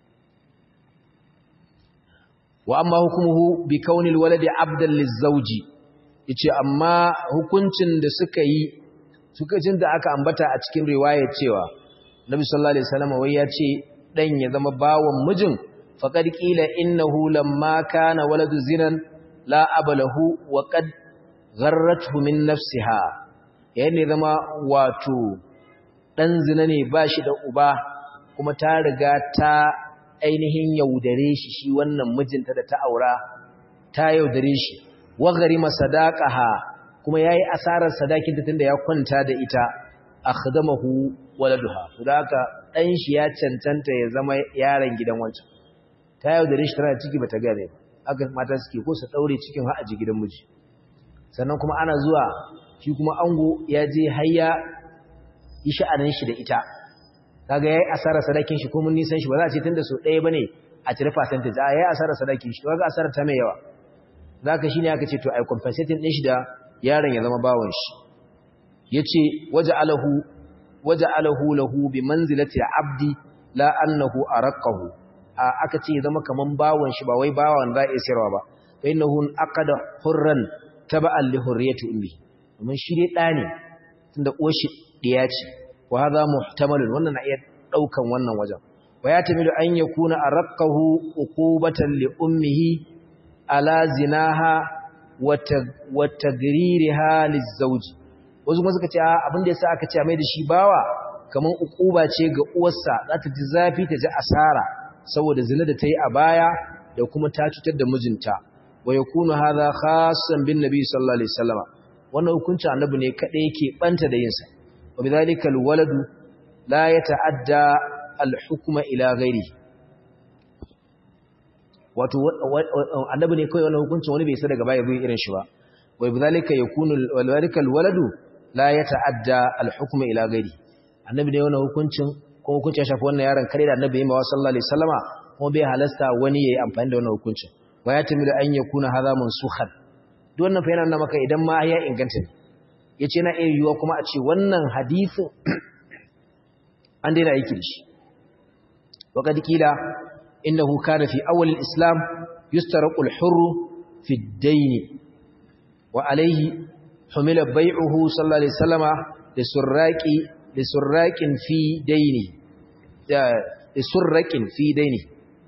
wa amma hukumuhu bi kaunil waladi abdan lizawji yace amma hukuncin da suka yi suka jin da aka ambata a cikin riwaya cewa Nabi sallallahu alaihi wasallam wai yace dan ya zama bawon mijin faqad qila innahu lamma kana waladu zinan la abalahu wa qad gharrathu min nafsiha yayin zama wato dan zina ne bashi da uba kuma ta riga ta ainihin yaudare shi shi wannan mijinta da ta aura ta yaudare shi wa garima sadaqaha kuma yayi asarar sadakin ta tunda ya kwanta da ita akhdamahu waladuha haka dan shi ya cancanta ya zama yaron gidan wancan ta yaudare shi tana ciki bata gane ba aka mata suke ko su daure cikin har aji gidan miji sannan kuma ana zuwa shi kuma ango ya je hayya yi sha'anin shi da ita kaga yayi asarar sadakin shi ko mun nisan shi ba za a ce tunda so ɗaya bane a cire percentage a yayi asarar sadakin shi to kaga asarar ta mai yawa zaka shine aka ce to ai compensating din shi da yaron ya zama bawon shi yace waja'alahu waja'alahu lahu bi manzilati abdi la annahu araqahu aka ce ya zama kaman bawon shi ba wai bawon za a iya sayarwa ba fa innahu aqada hurran taba'an li hurriyati ummi domin shi dai da ne tunda uwar shi diya ce wa hadha muhtamalun wannan na iya daukan wannan wajen wa ya tamilu an yakuna arqahu uqubatan li ummihi ala zinaha wa tagririha lizawji wasu kuma suka ce abin da yasa aka ce mai da shi bawa kaman uquba ce ga uwarsa za ta ji zafi ta ji asara saboda zina da ta yi a baya da kuma ta cutar da mijinta wa yakunu hadha khassan bin nabi sallallahu alaihi wasallam wannan hukuncin annabi ne kada yake banta da yinsa wa bidhalika alwaladu la yata'adda alhukma ila ghairi wato annabi ne kai wannan hukuncin wani bai isa daga baya bai irin shi ba wa bidhalika yakunu walidhalika alwaladu la yata'adda alhukma ila ghairi annabi ne wannan hukuncin ko hukuncin shafi wannan yaron kare da annabi yayi sallallahu alaihi wasallama kuma bai halasta wani yayi amfani da wannan hukuncin wa ya tamilu an yakuna hadha mansukhan duk wannan fa yana nuna maka idan ma ya inganta ne yace na iya yiwa kuma a ce wannan hadisin an daina aiki da shi wa kad kila innahu kana fi awwal al-islam yustaraqu al-hurr fi ad-dayn wa alayhi humila bay'uhu sallallahu alaihi wasallama lisurraqi lisurraqin fi dayni da lisurraqin fi dayni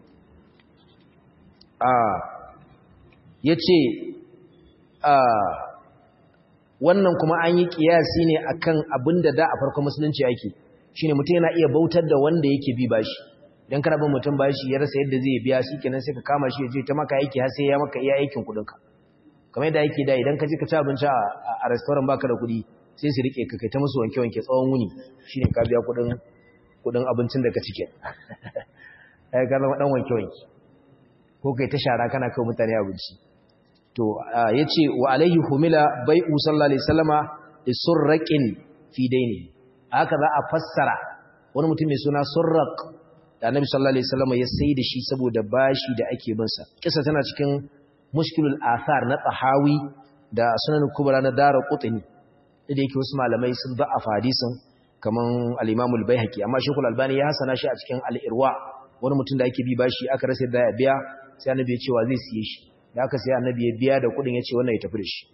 ah yace ah wannan kuma an yi kiyasi ne akan abinda da a farkon musulunci yake shine mutum yana iya bautar da wanda yake bi bashi dan kana bin mutum bashi ya rasa yadda zai biya shi kenan sai ka kama shi ya je ta maka aiki har sai ya maka iya aikin kudin ka kamar yadda yake da idan ka je ka ci abinci a restaurant baka da kudi sai su rike ka kai ta musu wanke wanke tsawon wuni shine ka biya kudin kudin abincin da ka cike ai ka zama dan wanke wanke ko kai ta shara kana kai mutane abinci to yace wa alaihi humila bai'u sallallahu alaihi wasallama lisurraqin fi daini haka za a fassara wani mutum mai suna surraq da annabi sallallahu alaihi wasallama ya sai da shi saboda bashi da ake bin sa kissa tana cikin mushkilul athar na tahawi da sunan kubra na daraqutni da yake wasu malamai sun da'afa hadisin kaman al-imam al-baihaqi amma shaykhul albani ya hasana shi a cikin al-irwa wani mutum da ake bi bashi aka rasa da ya biya sai annabi ya ce wa zai siye shi da aka sai annabi ya biya da kudin ya ce wannan ya tafi da shi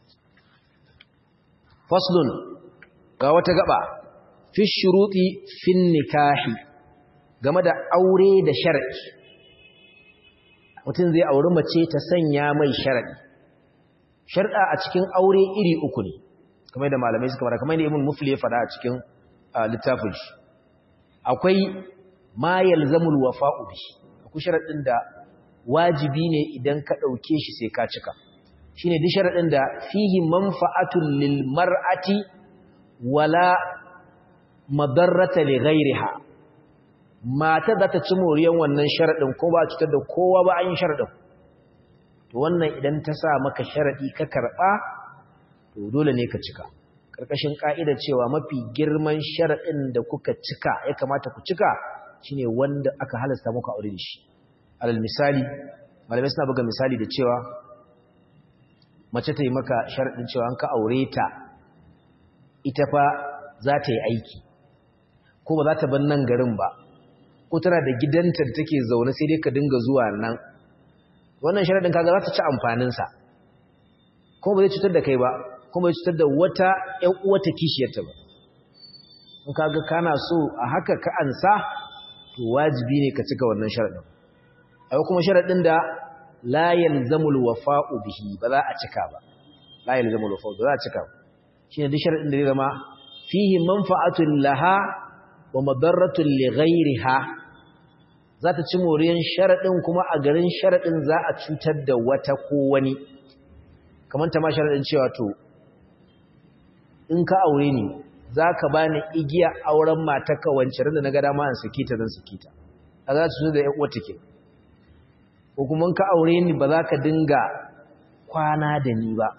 faslun ga wata gaba fi shuruti fin nikahi game da aure da shar'i mutum zai auri mace ta sanya mai shar'i shar'a a cikin aure iri uku ne kamar da malamai suka fara kamar da Ibn Mufli ya fada a cikin littafin shi akwai ma yalzamul wafa'u bi akwai sharadin da wajibi ne idan ka dauke shi sai ka cika shine duk sharadin da fihi manfa'atun lil mar'ati wala madarrata li ghayriha mata za ta ci moriyan wannan sharadin ko ba cutar da kowa ba an yi sharadin to wannan idan ta sa maka sharadi ka karba to dole ne ka cika karkashin ka'idar cewa mafi girman sharadin da kuka cika ya kamata ku cika shine wanda aka halasta muku aure da shi alal misali malamai suna buga misali da cewa mace ta yi maka sharadin cewa an ka aure ta ita fa za ta yi aiki ko ba za ta bar nan garin ba ko tana da gidanta da take zaune sai dai ka dinga zuwa nan wannan sharadin kaga za ta ci amfanin sa ko ba zai cutar da kai ba ko ba zai cutar da wata ƴan uwata kishiyarta ba in kaga kana so a haka ka ansa to wajibi ne ka cika wannan sharadin ai kuma sharadin da la yalzamul wafa'u bihi ba za a cika ba la yalzamul wafa'u ba za a cika ba shine duk sharadin da zai zama fihi manfa'atun laha wa madarratun li ghayriha za ta ci moriyan sharadin kuma a garin sharadin za a cutar da wata ko wani kamar ta ma sharadin cewa to in ka aure ni zaka bani igiya auren matarka wance ran da naga dama an saki ta zan saki ta a za ta da ƴan uwa take ko kuma in ka aure ni ba za ka dinga kwana da ni ba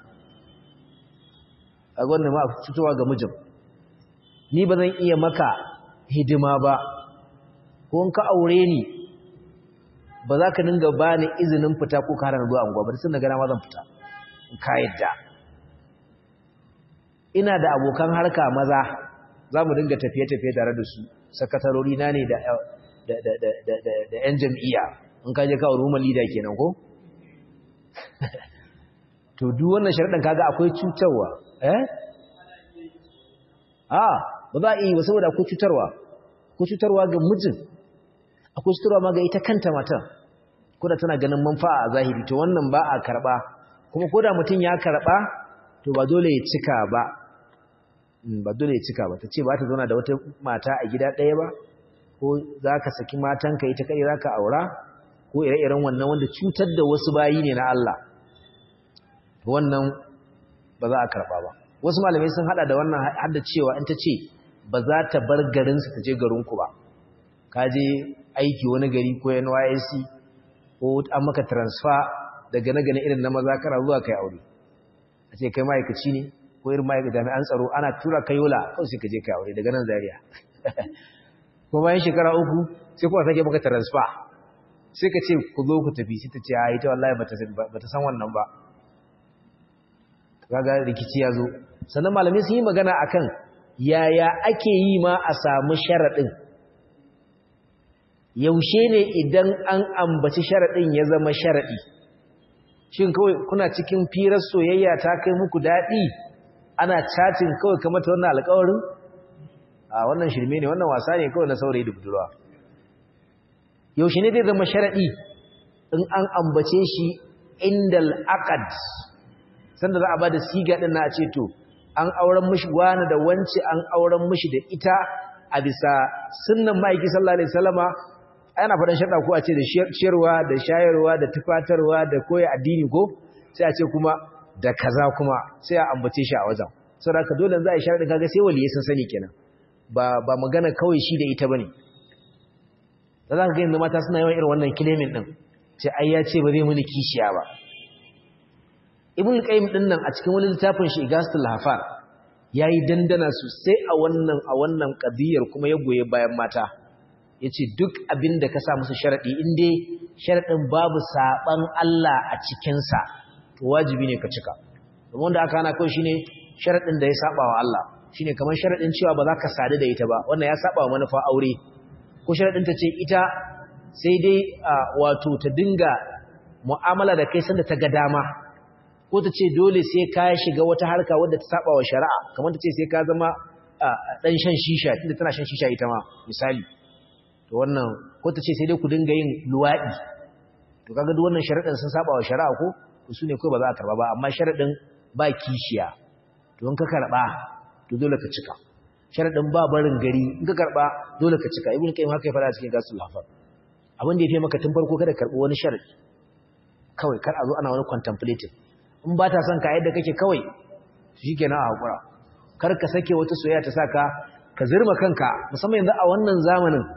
a wannan ma fitowa ga mijin ni ba zan iya maka hidima ba ko in ka aure ni ba za ka dinga ba ni izinin fita ko ka hana zuwa anguwa ba sai na gana ma zan fita in ka yadda ina da abokan harka maza za mu dinga tafiye-tafiye tare da su sakatarori na ne da da da da da yan jam'iyya in ka je ka aure mu leader kenan ko to duk wannan sharadin kaga akwai cutarwa eh a ba za a yi ba saboda akwai cutarwa ko cutarwa ga mijin akwai cutarwa ma ga ita kanta matan ko da tana ganin manfa'a a zahiri to wannan ba a karba kuma ko da mutum ya karba to ba dole ya cika ba ba dole ya cika ba ta ce ba ta zauna da wata mata a gida ɗaya ba ko za ka saki matanka ita kai za ka aura ko ire-iren wannan wanda cutar da wasu bayi ne na Allah wannan ba za a karba ba wasu malamai sun hada da wannan hadda cewa in ta ce ba za ta bar garinsu ta je garinku ba ka je aiki wani gari ko N Y S C ko an maka transfer daga na gane irin na maza kana zuwa kai aure a ce kai ma'aikaci ne ko irin ma'aikata jami'an tsaro ana tura kai yola kawai sai ka je kai aure daga nan Zaria ko bayan shekara uku sai kuma sake maka transfer sai ka ce ku zo ku tafi sai ta ce ai ita wallahi bata bata san wannan ba kaga rikici ya zo sannan malamai sun yi magana akan yaya ake yi ma a samu sharadin yaushe ne idan an ambaci sharadin ya zama sharadi shin kawai kuna cikin firar soyayya ta kai muku dadi ana chatting kawai kamar ta wannan alƙawarin a wannan shirme ne wannan wasa ne kawai na saurayi da budurwa yaushe ne zai zama sharadi in an ambace shi indal aqd sanda za a bada siga din na a ce to an auren mishi wani da wance an auren mishi da ita a bisa sunnan ma'aiki sallallahu alaihi wasallama ana faɗan sharda ko a ce da ciyarwa da shayarwa da tufatarwa da koyi addini ko sai a ce kuma da kaza kuma sai a ambace shi a wajen saboda haka dole za a yi sharadin kaga sai waliyai sun sani kenan ba ba magana kawai shi da ita bane da za ka ga yanzu mata suna yawan irin wannan claiming din ce ai ya ce ba zai muni kishiya ba ibn qayyim din nan a cikin wani littafin shi Igasul Lahfar yayi dandana sosai a wannan a wannan qadiyar kuma ya goye bayan mata yace duk abinda ka sa musu sharadi inde sharadin babu saban Allah a cikin sa to wajibi ne ka cika kuma wanda aka hana kai shine sharadin da ya saba wa Allah shine kamar sharadin cewa ba za ka sadu da ita ba wannan ya saba wa manufa aure ko sharadin ta ce ita sai dai wato ta dinga mu'amala da kai sanda ta ga dama ko ta ce dole sai ka shiga wata harka wadda ta saba wa shari'a kamar ta ce sai ka zama dan shan shisha tunda tana shan shisha ita ma misali to wannan ko ta ce sai dai ku dinga yin luwadi to kaga duk wannan sharadin sun saba wa shari'a ko su ne ko ba za a karba ba amma sharadin ba kishiya to in ka karba to dole ka cika sharadin ba barin gari in ka karba dole ka cika ibn qayyim haka ya fara cikin gasul hafar abin da ya fi maka tun farko kada karbi wani sharadi kawai kar a zo ana wani contemplative in ba ta son ka yadda kake kawai shikenan a hakura kar ka sake wata soyayya ta saka ka zirma kanka musamman yanzu a wannan zamanin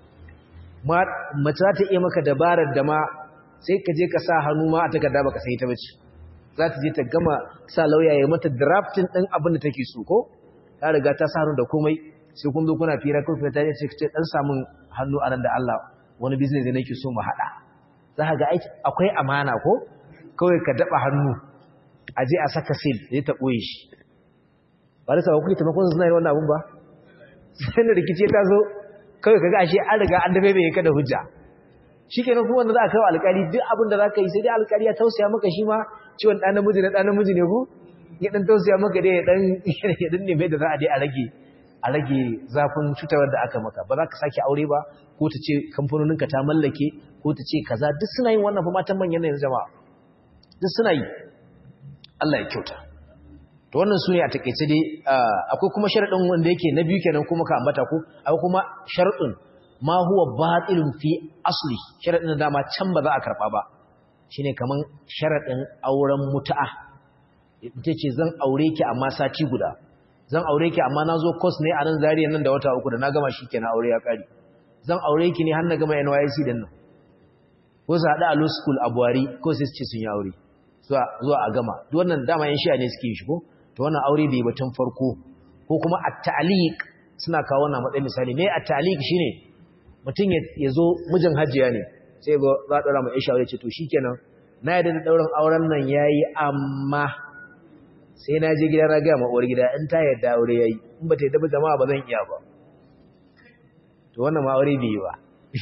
mace za ta iya maka dabarar da ma sai ka je ka sa hannu ma a takarda baka sai ta bace za ta je ta gama sa lauya ya mata drafting din abin da take so ko ta riga ta sa hannu da komai sai kun zo kuna fira kun fita ta ce dan samun hannu anan da Allah wani business da nake so mu hada za ka ga akwai amana ko kawai ka daba hannu aje a saka seal zai ta boye shi ba da sawa kuke taimakon suna yi wannan abun ba sai da rikice ta zo kawai kaga ashe an riga an dabe bai ka da hujja shikenan kuma wanda za ka kawo alƙali duk abin da za ka yi sai dai alƙali ya tausaya maka shi ma ciwon ɗan namiji na ɗan namiji ne ko ya ɗan tausaya maka dai ya ɗan ya ɗan neme da za a dai a rage a rage zafin cutarwar da aka maka ba za ka sake aure ba ko ta ce kamfanoninka ta mallake ko ta ce kaza duk suna yin wannan fa matan manyan yanzu jama'a duk suna yi Allah ya kyauta to wannan sune a takeice dai akwai kuma sharadin wanda yake na biyu kenan kuma ka ambata ko akwai kuma sharadin ma huwa batilun fi asli sharadin da dama can ba za a karba ba shine kaman sharadin auren mutu'a ita ce zan aure ki amma sati guda zan aure ki amma nazo course ne a nan Zariya nan da wata uku da na gama shikenan aure ya kare zan aure ki ne har na gama N Y S C din nan ko su hada a law school a Buhari ko sai su ce sun yi aure zuwa zuwa a gama duk wannan dama yan shi'a ne suke yi shi ko to wannan aure bai batun farko ko kuma at-ta'liq suna kawo wannan matsayin misali me at-ta'liq shine mutum ya zo mijin hajiya ne sai ga za a daura mai isha aure ce to shikenan na yadda da dauran auren nan yayi amma sai na je gida na ga ma uwar gida in ta yadda aure yayi in ba ta yadda ba jama'a ba zan iya ba to wannan ma aure bai yi ba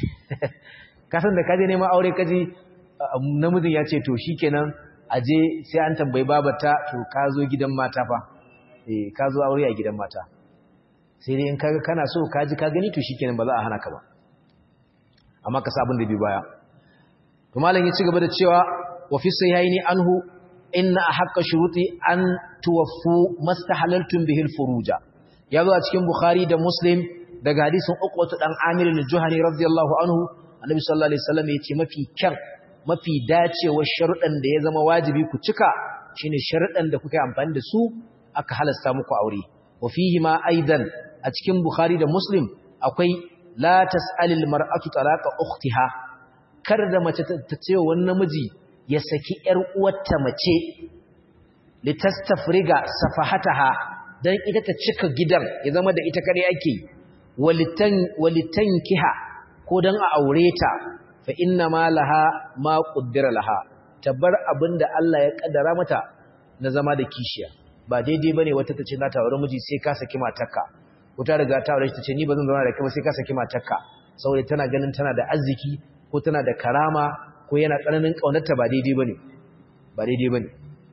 ka san da ka je neman aure ka ji namijin ya ce to shikenan aje sai an tambayi babata to ka zo gidan mata fa eh ka zo aure a gidan mata sai dai in kaga kana so ka ji ka gani to shikenan ba za a hana ka ba amma ka sa abin da bi baya to malam ya ci gaba da cewa wa fi sayyi'ini anhu inna haqqa shuruti an tuwaffu mastahalaltum bihi al-furuja yazo a cikin bukhari da muslim daga hadisin uqwatu dan amir al-juhani radiyallahu anhu annabi sallallahu alaihi wasallam yace mafi kyan mafi dacewa sharuɗan da ya zama wajibi ku cika shine sharuɗan da kuka yi amfani da su aka halasta muku aure wa fihi ma aidan a cikin bukhari da muslim akwai la tas'alil mar'atu talaqa ukhtiha kar da mace ta ce wani namiji ya saki ƴar uwarta mace litastafriga safahataha dan ita ta cika gidan ya zama da ita kare ake walitan walitankiha ko dan a aure ta fa inna ma laha ma qaddara laha tabar abinda Allah ya kaddara mata na zama da kishiya ba daidai bane wata tace za ta aure miji sai ka saki matarka wata riga ta aure ta ce ni bazan zauna da kai ba sai ka saki matarka saboda tana ganin tana da arziki ko tana da karama ko yana tsananin kaunarta ba daidai bane ba daidai bane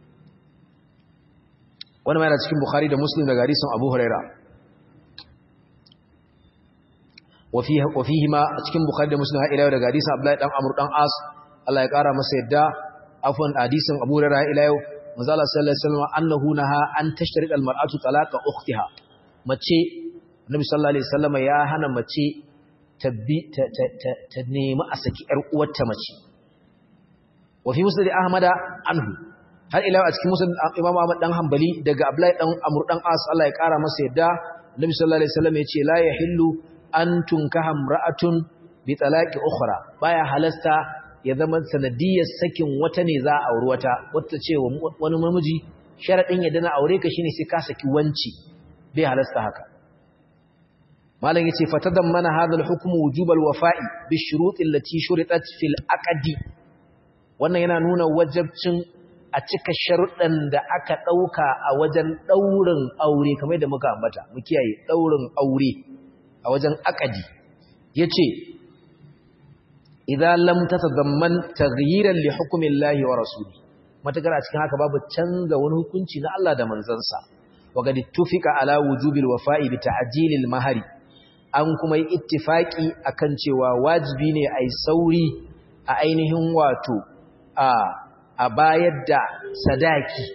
wannan ma yana cikin Bukhari da Muslim daga hadisin Abu Huraira wa fihi wa fihi ma cikin Bukhari da Muslim har ila daga hadisin Abdullah dan Amr dan As Allah ya kara masa yadda afwan hadisin Abu Huraira ila yau manzo Allah sallallahu alaihi wasallam annahu naha an tashtarid al-mar'atu talaqa ukhtiha mace Nabi sallallahu alaihi wasallam ya hana mace tabbi ta ta nemi a saki ƴar uwarta mace wa fi musnad Ahmad anhu har ila a cikin musnad Imam Ahmad dan Hanbali daga Abdullahi dan Amr dan As Allah ya kara masa yadda Nabi sallallahu alaihi wasallam ya ce la yahillu an tunkaha imra'atun bi talaqi ukhra baya halasta ya zama sanadiyar sakin wata ne za a aure wata wata ce wani namiji sharadin ya dana aure ka shine sai ka saki wanci bai halasta haka malam yace fatadammana hadha al-hukmu wujub al-wafa'i bi shurut allati shuritat fil aqdi wannan yana nuna wajibcin a cika sharuɗan da aka dauka a wajen daurin aure kamar da muka ambata mu kiyaye daurin aure a wajen aqdi yace idza lam tatadamman taghyiran li hukmi Allah wa rasuli matakar a cikin haka babu canza wani hukunci na Allah da manzansa wa gad tufika ala wujubil wafa'i bi ta'jilil mahari an kuma yi ittifaki akan cewa wajibi ne ai sauri a ainihin wato a a bayar da sadaki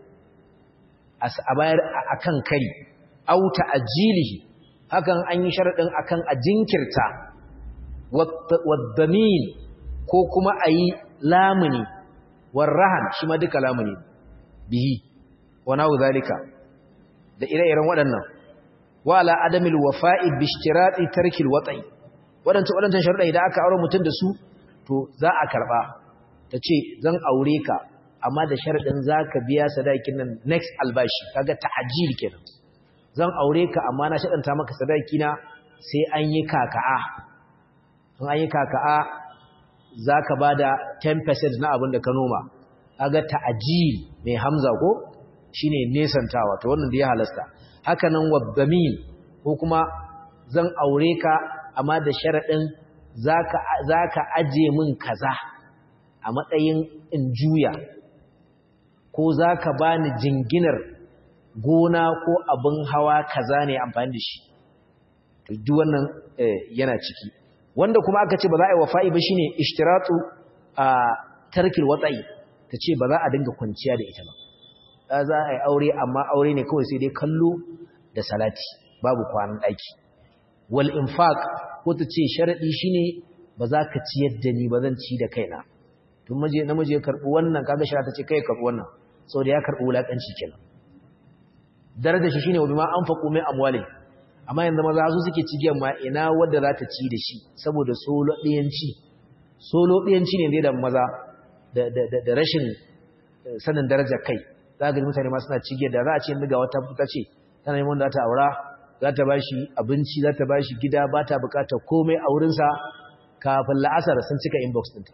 a bayar akan kari au ta'jilihi hakan an yi sharadin akan a jinkirta waddamin ko kuma ayi lamuni warrahan shi ma duka lamuni bihi wa nahu zalika da ire-iren waɗannan wala adamil wafa'i bi ishtirati tarkil wat'i wadannan wadannan sharuɗa idan aka aure mutum da su to za a karba tace zan aure ka amma da sharadin zaka biya sadakin nan next albashi kaga ta'jil kenan zan aure ka amma na shadanta maka sadaki na sai an yi kaka'a in an yi kaka'a zaka bada ten percent na abin da ka noma kaga ta'jil mai hamza ko shine nesantawa to wannan da ya halasta haka nan waddamin ko kuma zan aure ka amma da sharadin zaka zaka aje min kaza a matsayin in juya ko zaka bani jinginar gona ko abin hawa kaza ne amfani da shi to duk wannan yana ciki wanda kuma aka ce ba za a yi wafa'i ba shine ishtiratu a tarkil watsa'i tace ba za a dinga kwanciya da ita ba za a yi aure amma aure ne kawai sai dai kallo da salati babu kwanan ɗaki wal infaq ko ta ce sharaɗi shine ba za ka ci yadda ni ba zan ci da kaina tun maje namiji ya karɓi wannan kaga shara ta ce kai karɓi wannan saboda ya karɓi wulaƙanci kenan darajar shi shine wa bima anfaqu min amwalin amma yanzu maza su suke cigiyar ma ina wanda za ta ci da shi saboda solo ɗiyanci solo ɗiyanci ne dai da maza da da rashin sanin darajar kai za ga mutane ma suna cigiyar da za a ce ga wata fuka ce tana yi wanda za ta aura za ta ba shi abinci za ta ba shi gida ba ta bukatar komai a wurinsa kafin la'asar sun cika inbox ɗinta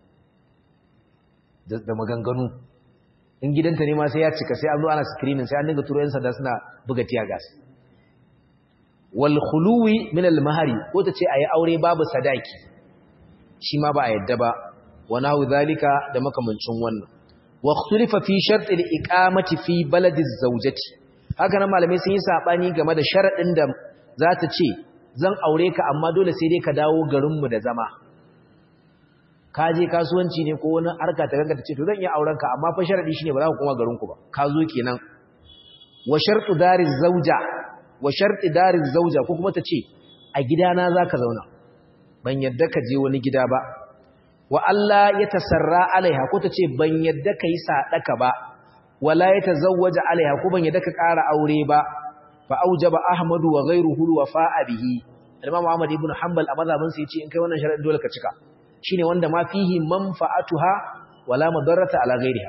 da maganganu in gidanta ne ma sai ya cika sai an zo ana screening sai an dinga turo 'yan sanda suna buga tiya gas wal khuluwi min al mahari ko ta ce ayi aure babu sadaki shi ma ba a yadda ba wa nahu zalika da makamancin wannan wa ikhtalifa fi shart al iqamati fi baladi zawjati haka nan malamai sun yi sabani game da sharadin da za ta ce zan aure ka amma dole sai dai ka dawo garin mu da zama ka je kasuwanci ne ko wani harka ta ganka ta ce to zan iya auren ka amma fa sharadi shine ba za ku koma garin ku ba ka zo kenan wa shartu dariz zawja wa sharti dariz zawja ko kuma ta ce a gidana zaka zauna ban yadda ka je wani gida ba wa Allah ya tasarra alaiha ko ta ce ban yadda ka yi sadaka ba wala ya tazawwaja alaiha ko ban yadda ka ƙara aure ba fa aujaba ahmadu wa ghayruhu wafa'a bihi Imam Ahmad ibn Hanbal a mazhabin sa yace in kai wannan sharadin dole ka cika shine wanda ma fihi manfa'atuha wala madarrata ala ghayriha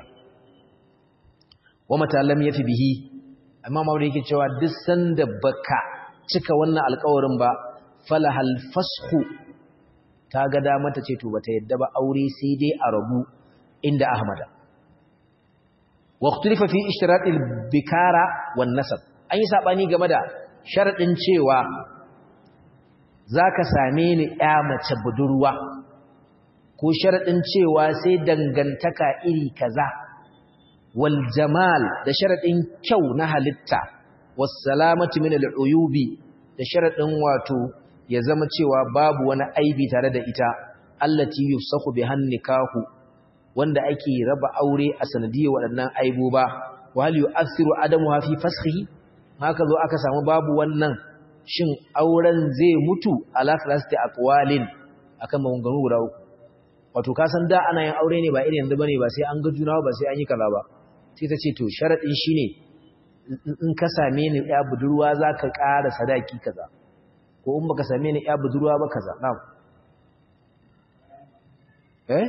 wa mata lam yafi bihi Imam Ahmad yake cewa duk sanda baka cika wannan alƙawarin ba falahal fasxu ta ga dama ta ce to bata yadda ba aure sai dai a rabu inda Ahmada wa ikhtilifa fi ishtirat al-bikara wan nasab an yi sabani game da sharadin cewa zaka same ni ƴa mace budurwa ko sharadin cewa sai dangantaka iri kaza wal jamal da sharadin kyau na halitta was salamatu min al-uyubi da sharadin wato ya zama cewa babu wani aibi tare da ita allati yufsahu bihan nikahu wanda ake raba aure a sanadiyar waɗannan aibu ba wa hal yu'athiru adamuha fi fasxihi haka zo aka samu babu wannan shin auren zai mutu ala thalathati aqwalin akan maganganu guda uku wato ka san da ana yin aure ne ba irin yanzu bane ba sai an ga juna ba sai an yi kaza ba sai ta ce to sharadin shine in ka same ni ya budurwa zaka ƙara sadaki kaza ko in baka same ni ya budurwa ba kaza na'am eh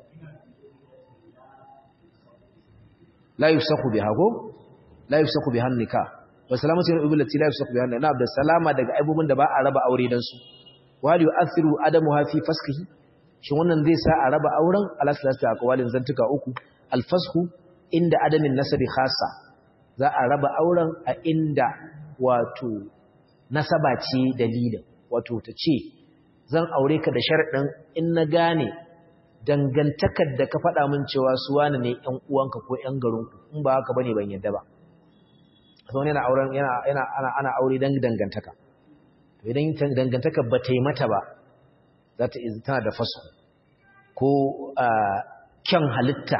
la yusakhu biha ko la yusakhu biha nikah wa salamatu lil ubillati la yusakhu biha na'am da salama daga aibubun da ba a raba aure dan su wa yu'athiru adamuha fi fasqihi shin wannan zai sa a raba auren alasalatu aqwalin zantuka uku alfashu inda adamin nasabi khassa za a raba auren a inda wato nasaba ce dalilin wato ta ce zan aure ka da sharadin in na gane dangantakar da ka faɗa min cewa su wani ne ƴan uwanka ko ƴan garinku in ba haka bane ban yadda ba so ne na auren yana yana ana ana aure dan dangantaka to idan dangantaka ba ta yi mata ba za ta tana da fasu ko kyan halitta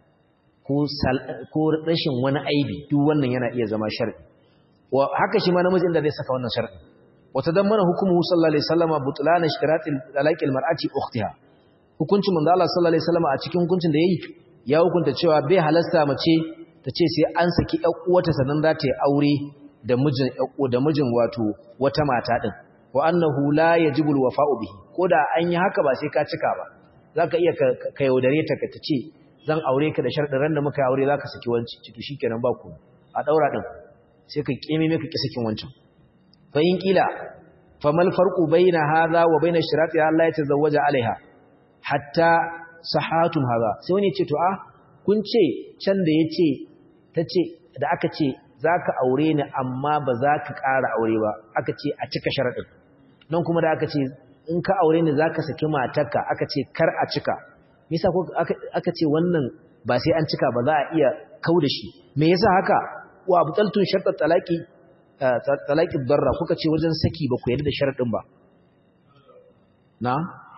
ko rashin wani aibi duk wannan yana iya zama shar'i wa haka shi ma namiji inda zai saka wannan shar'i wata dan mana hukumu sallallahu alaihi wasallama butlan ishtiratil talaqil mar'ati ukhtiha hukuncin manzo Allah sallallahu alaihi wasallama a cikin hukuncin da yayi ya hukunta cewa bai halasta mace ta ce sai an saki ƴar uwata sannan za ta yi aure da mijin da mijin wato wata mata din wa annahu la yajibu alwafa'u bihi koda an yi haka ba sai ka cika ba zaka iya ka yaudare ta ka tace zan aure ka da sharadin ran da muka aure zaka saki wanci ciki shikenan ba ku a daura din sai ka kime me ka ki sakin wancan fa in kila famal farqu baina hadha wa baina shirati Allah ya tazawwaja alaiha hatta sahatun hadha sai wani ya ce to a kun ce can da yace tace da aka ce zaka aure ni amma ba za ka ƙara aure ba aka ce a cika sharadin nan kuma da aka ce in ka aure ni zaka saki matarka aka ce kar a cika me yasa ko aka ce wannan ba sai an cika ba za a iya kauda shi me yasa haka wa abtaltun shartat talaqi talaqi darra kuka ce wajen saki ba ku yarda da sharadin ba na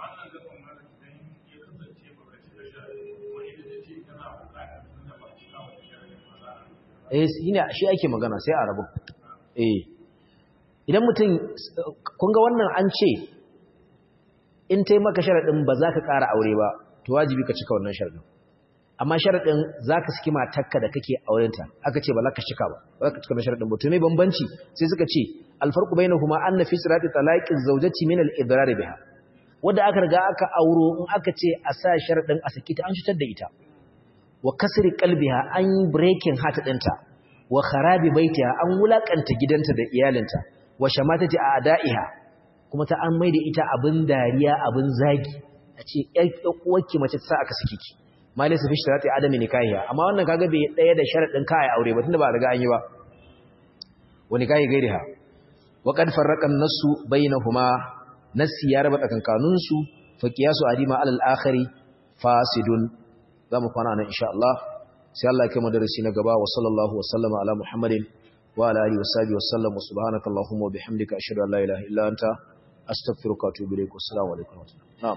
eh ina shi ake magana sai a rabu eh idan mutum kun ga wannan an ce in tai maka sharadin ba za ka ƙara aure ba to wajibi ka cika wannan sharadin amma sharadin za ka saki matarka da kake aurenta aka ce ba za ka cika ba ba za ka cika wannan sharadin ba to me bambanci sai suka ce alfarqu bainahuma anna fi sirati talaqiz zawjati min al-idrar biha wanda aka riga aka auro in aka ce a sa sharadin a saki ta an cutar da ita wa kasri qalbiha an breaking heart dinta wa kharabi baitiha an wulakanta gidanta da iyalinta wa shamatati a'da'iha kuma ta an maida ita abin dariya abin zagi a ce ƴar uwarki mace ta sa aka saki ki malai su fi shirati adami nikahiya amma wannan kaga bai daya da sharadin kai aure ba tunda ba riga an yi ba wani kai gairiha wa qad farraqa an-nassu bainahuma nassi ya raba tsakankanin su fa qiyasu adima alal akhiri fasidun zamu kwana nan insha Allah sai Allah ya kai mu darasi na gaba wa sallallahu wa sallama ala muhammadin wa ala alihi wasabi wasallam subhanakallahumma wa bihamdika ashhadu an la ilaha illa anta astaghfiruka wa atubu ilaik. Assalamu alaikum.